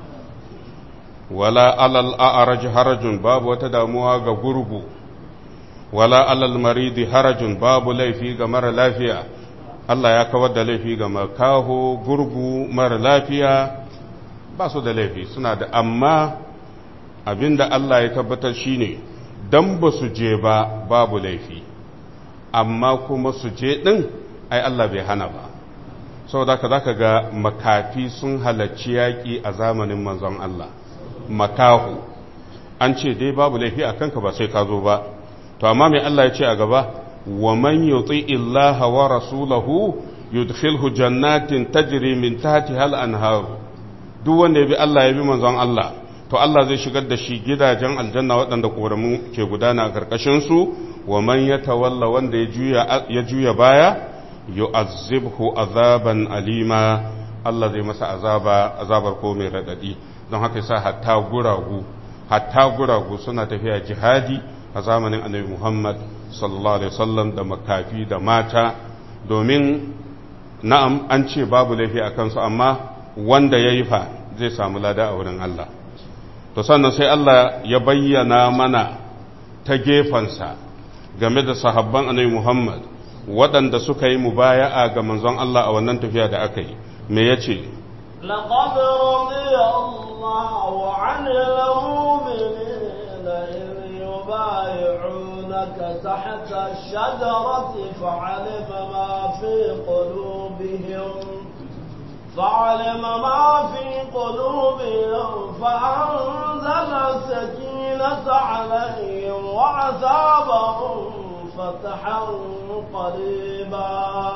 wala alal a'raj harajun babu wata damuwa ga gurgu, wala alal maridi harajun babu laifi ga mara lafiya. Allah ya kawar da laifi ga makaho, gurgu, mara lafiya, ba su da laifi suna da, amma abinda Allah ya tabbatar shine dan ba su je ba babu laifi, amma kuma su je din ai Allah bai hana ba. saboda ka zaka ga makafi sun halarci yaƙi a zamanin manzon Allah. Makahu an ce dai babu laifi a kanka ba sai ka zo ba, to amma mai Allah ya ce a gaba, wa man yuti illaha wa rasulahu yudkhilhu jannatin tajri min tahtiha al-anhar. Duk wanda ya bi Allah ya bi manzon Allah, to Allah zai shigar da shi gidajen aljanna waɗanda koramu ke gudana a karkashin su. Wa man yatawalla, wanda ya juya ya juya baya, yu'azzibhu azaban alima, Allah zai masa azaba azabar ko mai radadi. Don haka yasa hatta guragu hatta guragu suna tafiya jihadi a zamanin Annabi Muhammad sallallahu alaihi wasallam, da makafi da mata, domin na'am an ce babu laifi a kansu, amma wanda yayi fa zai samu lada a wurin Allah. To sannan sai Allah ya bayyana mana ta gefansa game da sahabban Annabi Muhammad waɗanda suka yi mubaya'a ga manzon Allah a wannan tafiya da aka yi. Me yace? لقد رضي الله عن المؤمنين إذ يبايعونك تحت الشجرة فعلم ما في قلوبهم فعلم ما في قلوبهم فأنزل السكينة عليهم وعذابهم فتحا قريبا.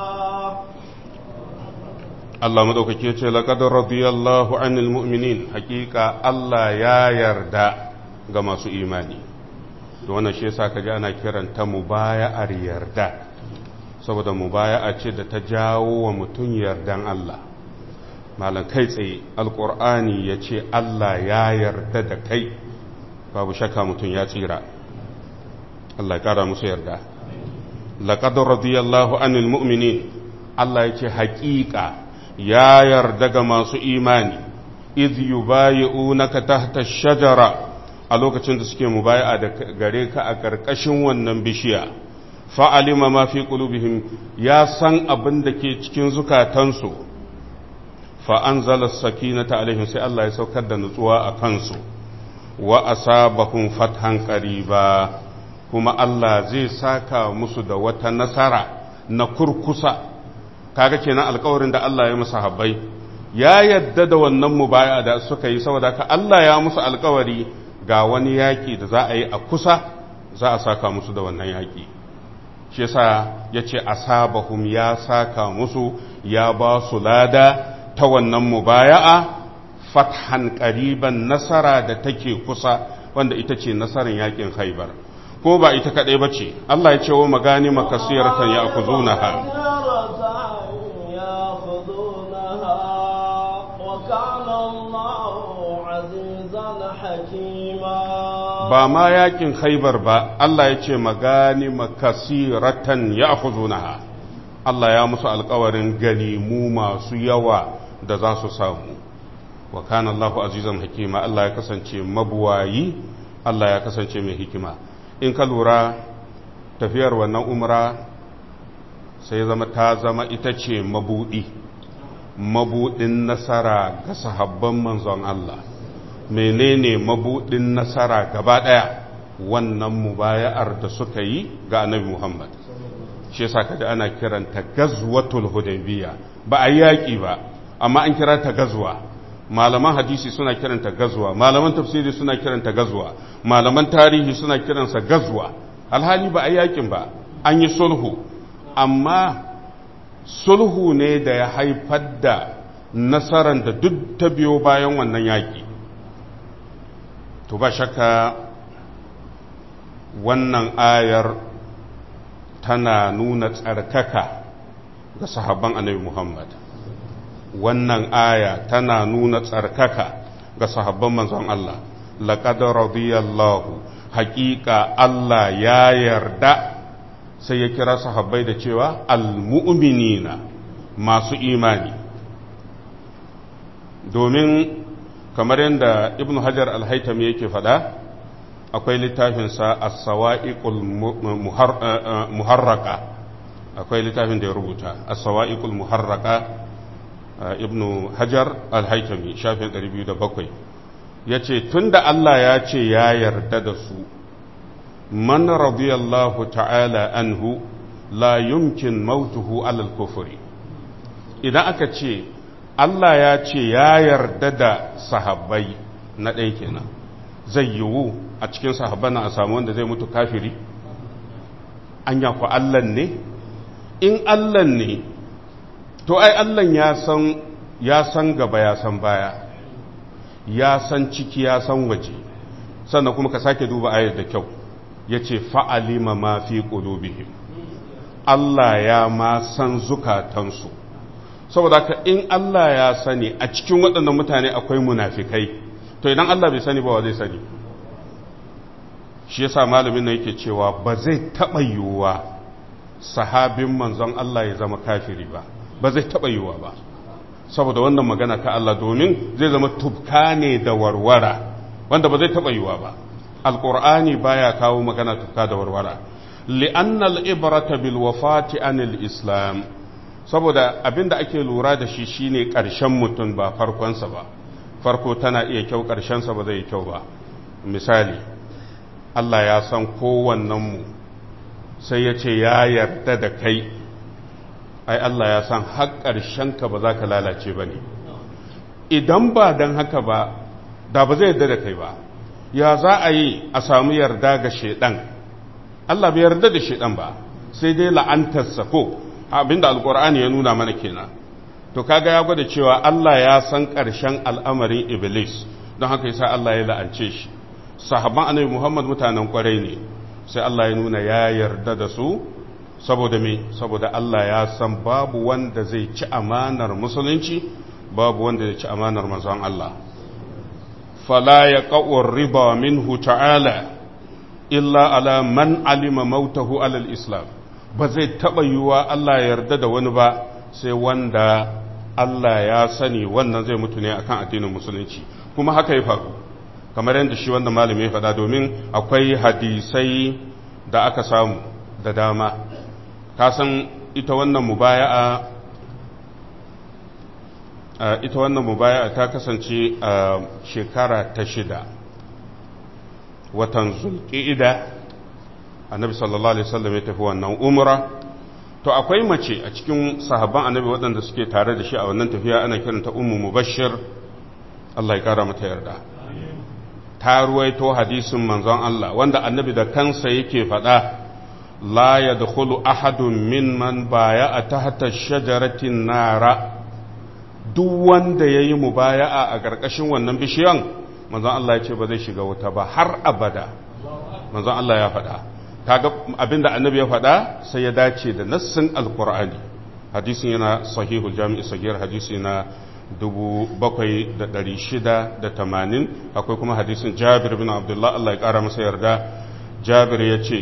Allah madaukake ce laqad radiyallahu anil mu'minin, hakika Allah ya yarda ga masu imani. To wannan shi yasa kaje ana kiranta mubaya'ar yarda, saboda mubaya'a ce da ta jawo wa mutum yardan Allah. Malam kai tsaye alqur'ani yace Allah ya yarda da kai, babu shakka mutum ya tsira. Allah ya kara musu yarda. Laqad radiyallahu anil mu'minin, Allah yace hakika ya yarda ga masu imani, iz yubayi'unaka tahta shajara, a lokacin da suke mubaya'a da gare ka a ƙarƙashin wannan bishiya. Fa'alima ma fi qulubihim, ya san abin da ke cikin zukatansu. Fa anzala sakinata alaihim, sai Allah ya saukar da nutsuwa a kansu. Wa asabahum fathan qariba, kuma Allah zai saka musu da wata nasara na kurkusa. Kaga kenan alƙawarin da Allah ya musu habbai, ya yadda da wannan mubaya da suka yi, saboda ka Allah ya musu alƙawari ga wani yaƙi da za a yi a kusa, za a saka musu da wannan yaƙi. Shi yasa yace asabahum, ya saka musu, ya ba su lada ta wannan mubaya'a, fathan qariban, nasara da take kusa, wanda ita ce nasarar yaƙin Khaibar. Ko ba ita kadai bace, Allah ya ce wa magani makasiratan ya'khuzunaha, ba ma yakin Khaibar ba, Allah ya ce magani makasiratan ya'khuzunaha, Allah ya musu alƙawarin ganimu masu yawa da za su samu. Wa kana Allahu azizan hakima, Allah ya kasance mabuwayi, Allah ya kasance mai hikima. In ka lura tafiyar wannan umra sai zama ta zama ita ce mabudi mabudin nasara ga sahabban manzon Allah. Menene mabudin nasara gaba daya? Wannan mubaya'ar da suka yi ga Annabi Muhammad. Shi yasa kaje ana kiranta gazwatul hudaybiyya, ba a yaki ba amma an kira ta gazwa. Malaman hadisi suna kiranta gazwa, malaman tafsiri suna kiranta gazwa, malaman tarihi suna kiransa gazwa. Alhali ba a yakin ba, an yi sulhu, amma sulhu ne da ya haifar da nasaran da duk ta biyo bayan wannan yaki. To ba shakka wannan ayar tana nuna tsarkaka ga sahabban Annabi Muhammad. Wannan aya tana nuna tsarkaka ga sahabban manzon Allah. Laqad radiyallahu, haqiqa Allah ya yarda, sai ya kira sahabbai da cewa almu'minina, masu imani. Domin kamar yadda Ibn Hajar al-Haytami yake faɗa, akwai littafinsa as-sawa'iqul muharraka, akwai littafin da ya rubuta as-sawa'iqul muharraka, ibnu hajar al-haytami shafin ɗari biyu da bakwai ya ce tun da Allah ya ce ya yarda da su man radiyallahu ta'ala anhu la yumkin mautuhu alal kufuri idan aka ce Allah ya ce ya yarda da sahabbai na ɗaya kenan zai yiwu a cikin sahabban a samu wanda zai mutu kafiri anya ku Allah ne in Allah ne to ai Allah ya san ya san gaba ya san baya ya san ciki ya san waje sannan kuma ka sake duba ayar da kyau yace fa'alima ma fi qulubihim Allah ya ma san zukatansu saboda ka in Allah ya sani a cikin waɗannan mutane akwai munafikai to idan Allah bai sani ba wa zai sani shi yasa malamin nan yake cewa ba zai taɓa yiwuwa sahabin manzon Allah ya zama kafiri ba ba zai taɓa yiwuwa ba saboda wannan magana ta Allah domin zai zama tubka ne da warwara wanda ba zai taɓa yiwuwa ba alƙur'ani baya kawo magana tubka da warwara li'annal ibrata bil wafati anil islam saboda abinda ake lura da shi shine ƙarshen mutum ba farkonsa ba farko tana iya kyau ƙarshensa ba zai kyau ba misali Allah ya san kowannenmu sai ya ce ya yarda da kai ai Allah ya san har ƙarshenka ba za ka lalace ba ne idan ba don haka ba da ba zai yarda da kai ba ya za a yi a samu yarda ga shaidan Allah bai yarda da shaidan ba sai dai la'antarsa ko abinda alkur'ani ya nuna mana kenan to kaga ya gwada cewa Allah ya san ƙarshen al'amarin iblis don haka yasa Allah ya la'ance shi sahabban annabi Muhammad mutanen kwarai ne sai Allah ya nuna ya yarda da su saboda me saboda Allah ya san babu wanda zai ci amanar musulunci babu wanda zai ci amanar manzon Allah fala yaqa'u riba minhu ta'ala illa ala man alima mautahu ala al-islam ba zai taba yiwa Allah ya yarda da wani ba sai wanda Allah ya sani wannan zai mutu ne akan addinin musulunci kuma haka ya faru kamar yadda shi wanda malami ya faɗa domin akwai hadisai da aka samu da dama ka san ita wannan mubaya'a ita wannan mubaya'a ta kasance a shekara ta shida watan zulqa'ida annabi sallallahu alaihi wasallam ya tafi wannan umra to akwai mace a cikin sahabban annabi waɗanda suke tare da shi a wannan tafiya ana kiranta ummu mubashshir Allah ya kara mata yarda ta ruwaito hadisin manzon Allah wanda annabi da kansa yake faɗa la yadkhulu ahadun mimman baya'a tahta shajaratin nara duk wanda yayi mubaya'a a ƙarƙashin wannan bishiyan manzon Allah ya ce ba zai shiga wuta ba har abada manzon Allah ya faɗa kaga abinda annabi ya faɗa sai ya dace da nassin alqur'ani hadisin yana sahihul jami'i sagir hadisi na dubu bakwai da ɗari shida da tamanin akwai kuma hadisin jabir bin abdullah Allah ya ƙara masa yarda jabir ya ce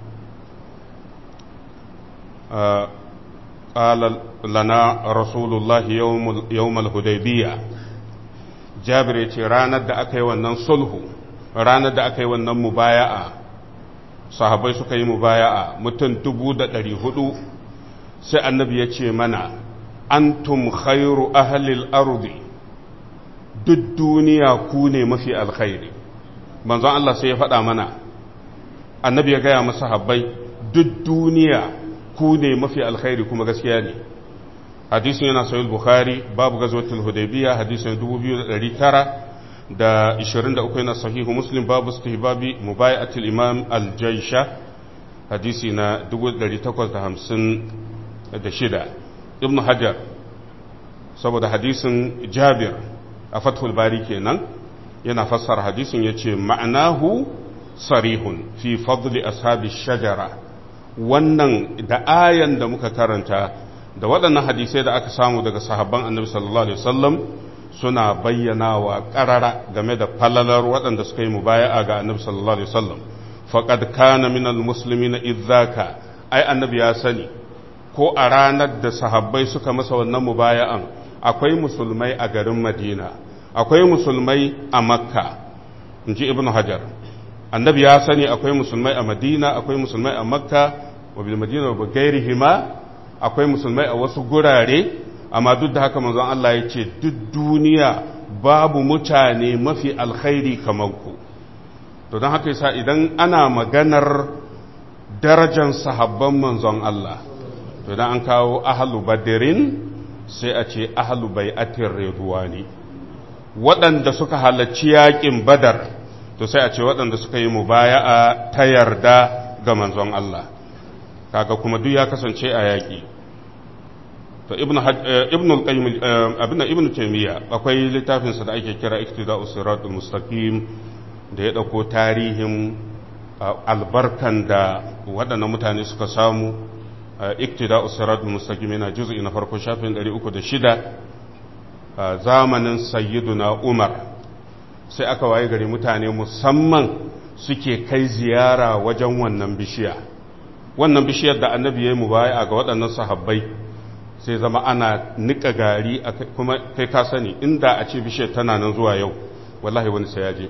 ƙala lana rasulullahi yawmal hudaybiya jabir ya ce ranar da aka yi wannan sulhu ranar da aka yi wannan mubaya'a sahabai suka yi mubaya'a mutum dubu da ɗari hudu sai annabi ya ce mana antum khairu ahlil ardi duk duniya ku ne mafi alkhairi manzon Allah sai ya faɗa mana annabi ya gaya masa sahabbai duk duniya ku ne mafi alkhairi kuma gaskiya ne hadisin yana sahih bukhari babu gazwatul hudaybiyah hadisin dubu biyu da ɗari tara da ishirin da uku yana sahihu muslim babu istihbabi mubayatul imam al-jaysha hadisi na dubu ɗari takwas da hamsin da shida ibn hajar saboda hadisin jabir a fathul bari kenan yana fassara hadisin ya ce ma'anahu sarihun fi fadli ashabi shajara wannan da ayan da muka karanta da waɗannan hadisai da aka samu daga sahabban annabi sallallahu alaihi wasallam suna bayyana wa ƙarara game da falalar waɗanda suka yi mubaya'a ga annabi sallallahu alaihi wasallam faqad kana minal muslimina idzaka ai annabi ya sani ko a ranar da sahabbai suka masa wannan mubaya'an akwai musulmai a garin Madina akwai musulmai a Makka inji Ibn Hajar annabi ya sani akwai musulmai a Madina akwai musulmai a Makka wa bil Madina wa gairihima akwai musulmai a wasu gurare amma duk da haka manzon Allah ya ce duk duniya babu mutane mafi alkhairi kamar ku. To don haka yasa idan ana maganar darajar sahabban manzon Allah, to idan an kawo ahlu badrin sai a ce ahlu bai'atir ridwani, waɗanda suka halarci yaƙin badar, to sai a ce waɗanda suka yi mubaya'a ta yarda ga manzon Allah, kaga kuma duk ya kasance a yaƙi. To ibnu ibnu al-qayyim abinda ibnu taymiya akwai littafin sa da ake kira iktida'us siratul mustaqim, da ya dauko tarihin albarkan da waɗannan mutane suka samu. iktida'us siratul mustaqim yana juz'i na farko shafin ɗari uku da shida, zamanin sayyiduna Umar sai aka waye gari mutane musamman suke kai ziyara wajen wannan bishiya. Wannan bishiyar da annabi ya yi mubaya ga waɗannan sahabbai sai zama ana nika gari, kuma kai ka sani inda a ce bishiyar tana nan zuwa yau wallahi wani sai ya je,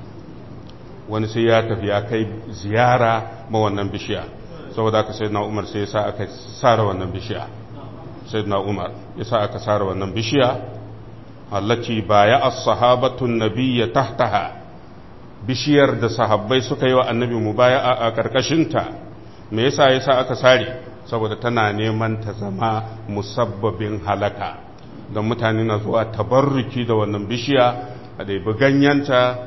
wani sai ya tafi ya kai ziyara ma wannan bishiya. Saboda aka sai na Umar sai ya sa aka sara wannan bishiya, sai na Umar ya sa aka sara wannan bishiya allati baya as-sahabatun nabiyya tahtaha, bishiyar da sahabbai suka yi wa annabi mubaya'a a karkashinta. Me yasa yasa aka sare? Saboda tana neman ta zama musabbabin halaka, don mutane na zuwa tabarruki da wannan bishiya, a ɗaibi ganyenta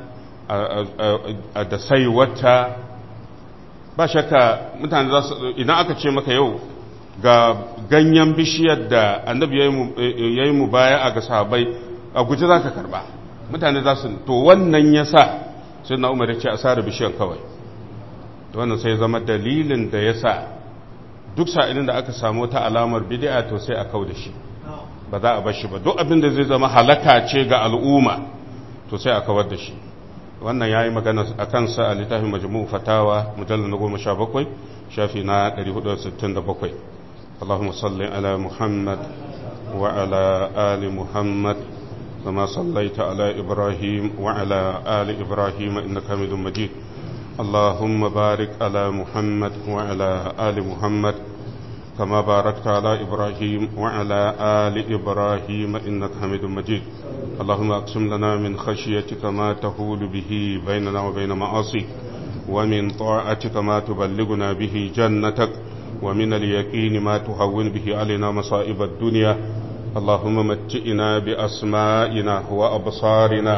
da saiwata. Ba shakka mutane za su, idan aka ce maka yau ga ganyen bishiyar da annabi ya yi mubaya'a ga sahabbai, a guji za ka karba, mutane za su, to wannan ya sa sai na Umar ya ce a sare bishiyar kawai. Wannan sai zama dalilin da ya sa duk sa'ilin da aka samu ta alamar bid'a to sai a kau da shi, ba za a bar shi ba. Duk abin da zai zama halaka ce ga al'umma to sai a kawar da shi. Wannan yayi magana a kansa a littafin Majmu'u Fatawa mujallal na goma sha bakwai shafi na ɗari hudu da sittin da bakwai. Allahumma salli ala Muhammad wa ala ali Muhammad kama sallaita ala Ibrahim wa ala ali Ibrahim innaka Hamidum Majid. اللهم بارك على محمد وعلى آل محمد كما باركت على إبراهيم وعلى آل إبراهيم إنك حميد مجيد. اللهم أقسم لنا من خشيتك ما تحول به بيننا وبين معاصيك، ومن طاعتك ما تبلغنا به جنتك، ومن اليقين ما تهون به علينا مصائب الدنيا. اللهم متئنا بأسمائنا وأبصارنا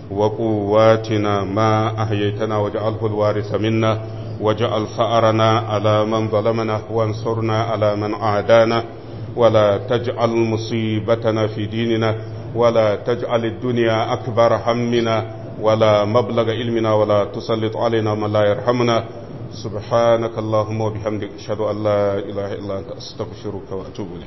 وقواتنا ما أحييتنا واجعله الوارث منا، واجعل ثأرنا على من ظلمنا وانصرنا على من عادانا، ولا تجعل مصيبتنا في ديننا، ولا تجعل الدنيا أكبر همنا ولا مبلغ علمنا، ولا تسلط علينا من لا يرحمنا. سبحانك اللهم وبحمدك أشهد أن لا إله إلا أنت أستغفرك وأتوب إليك.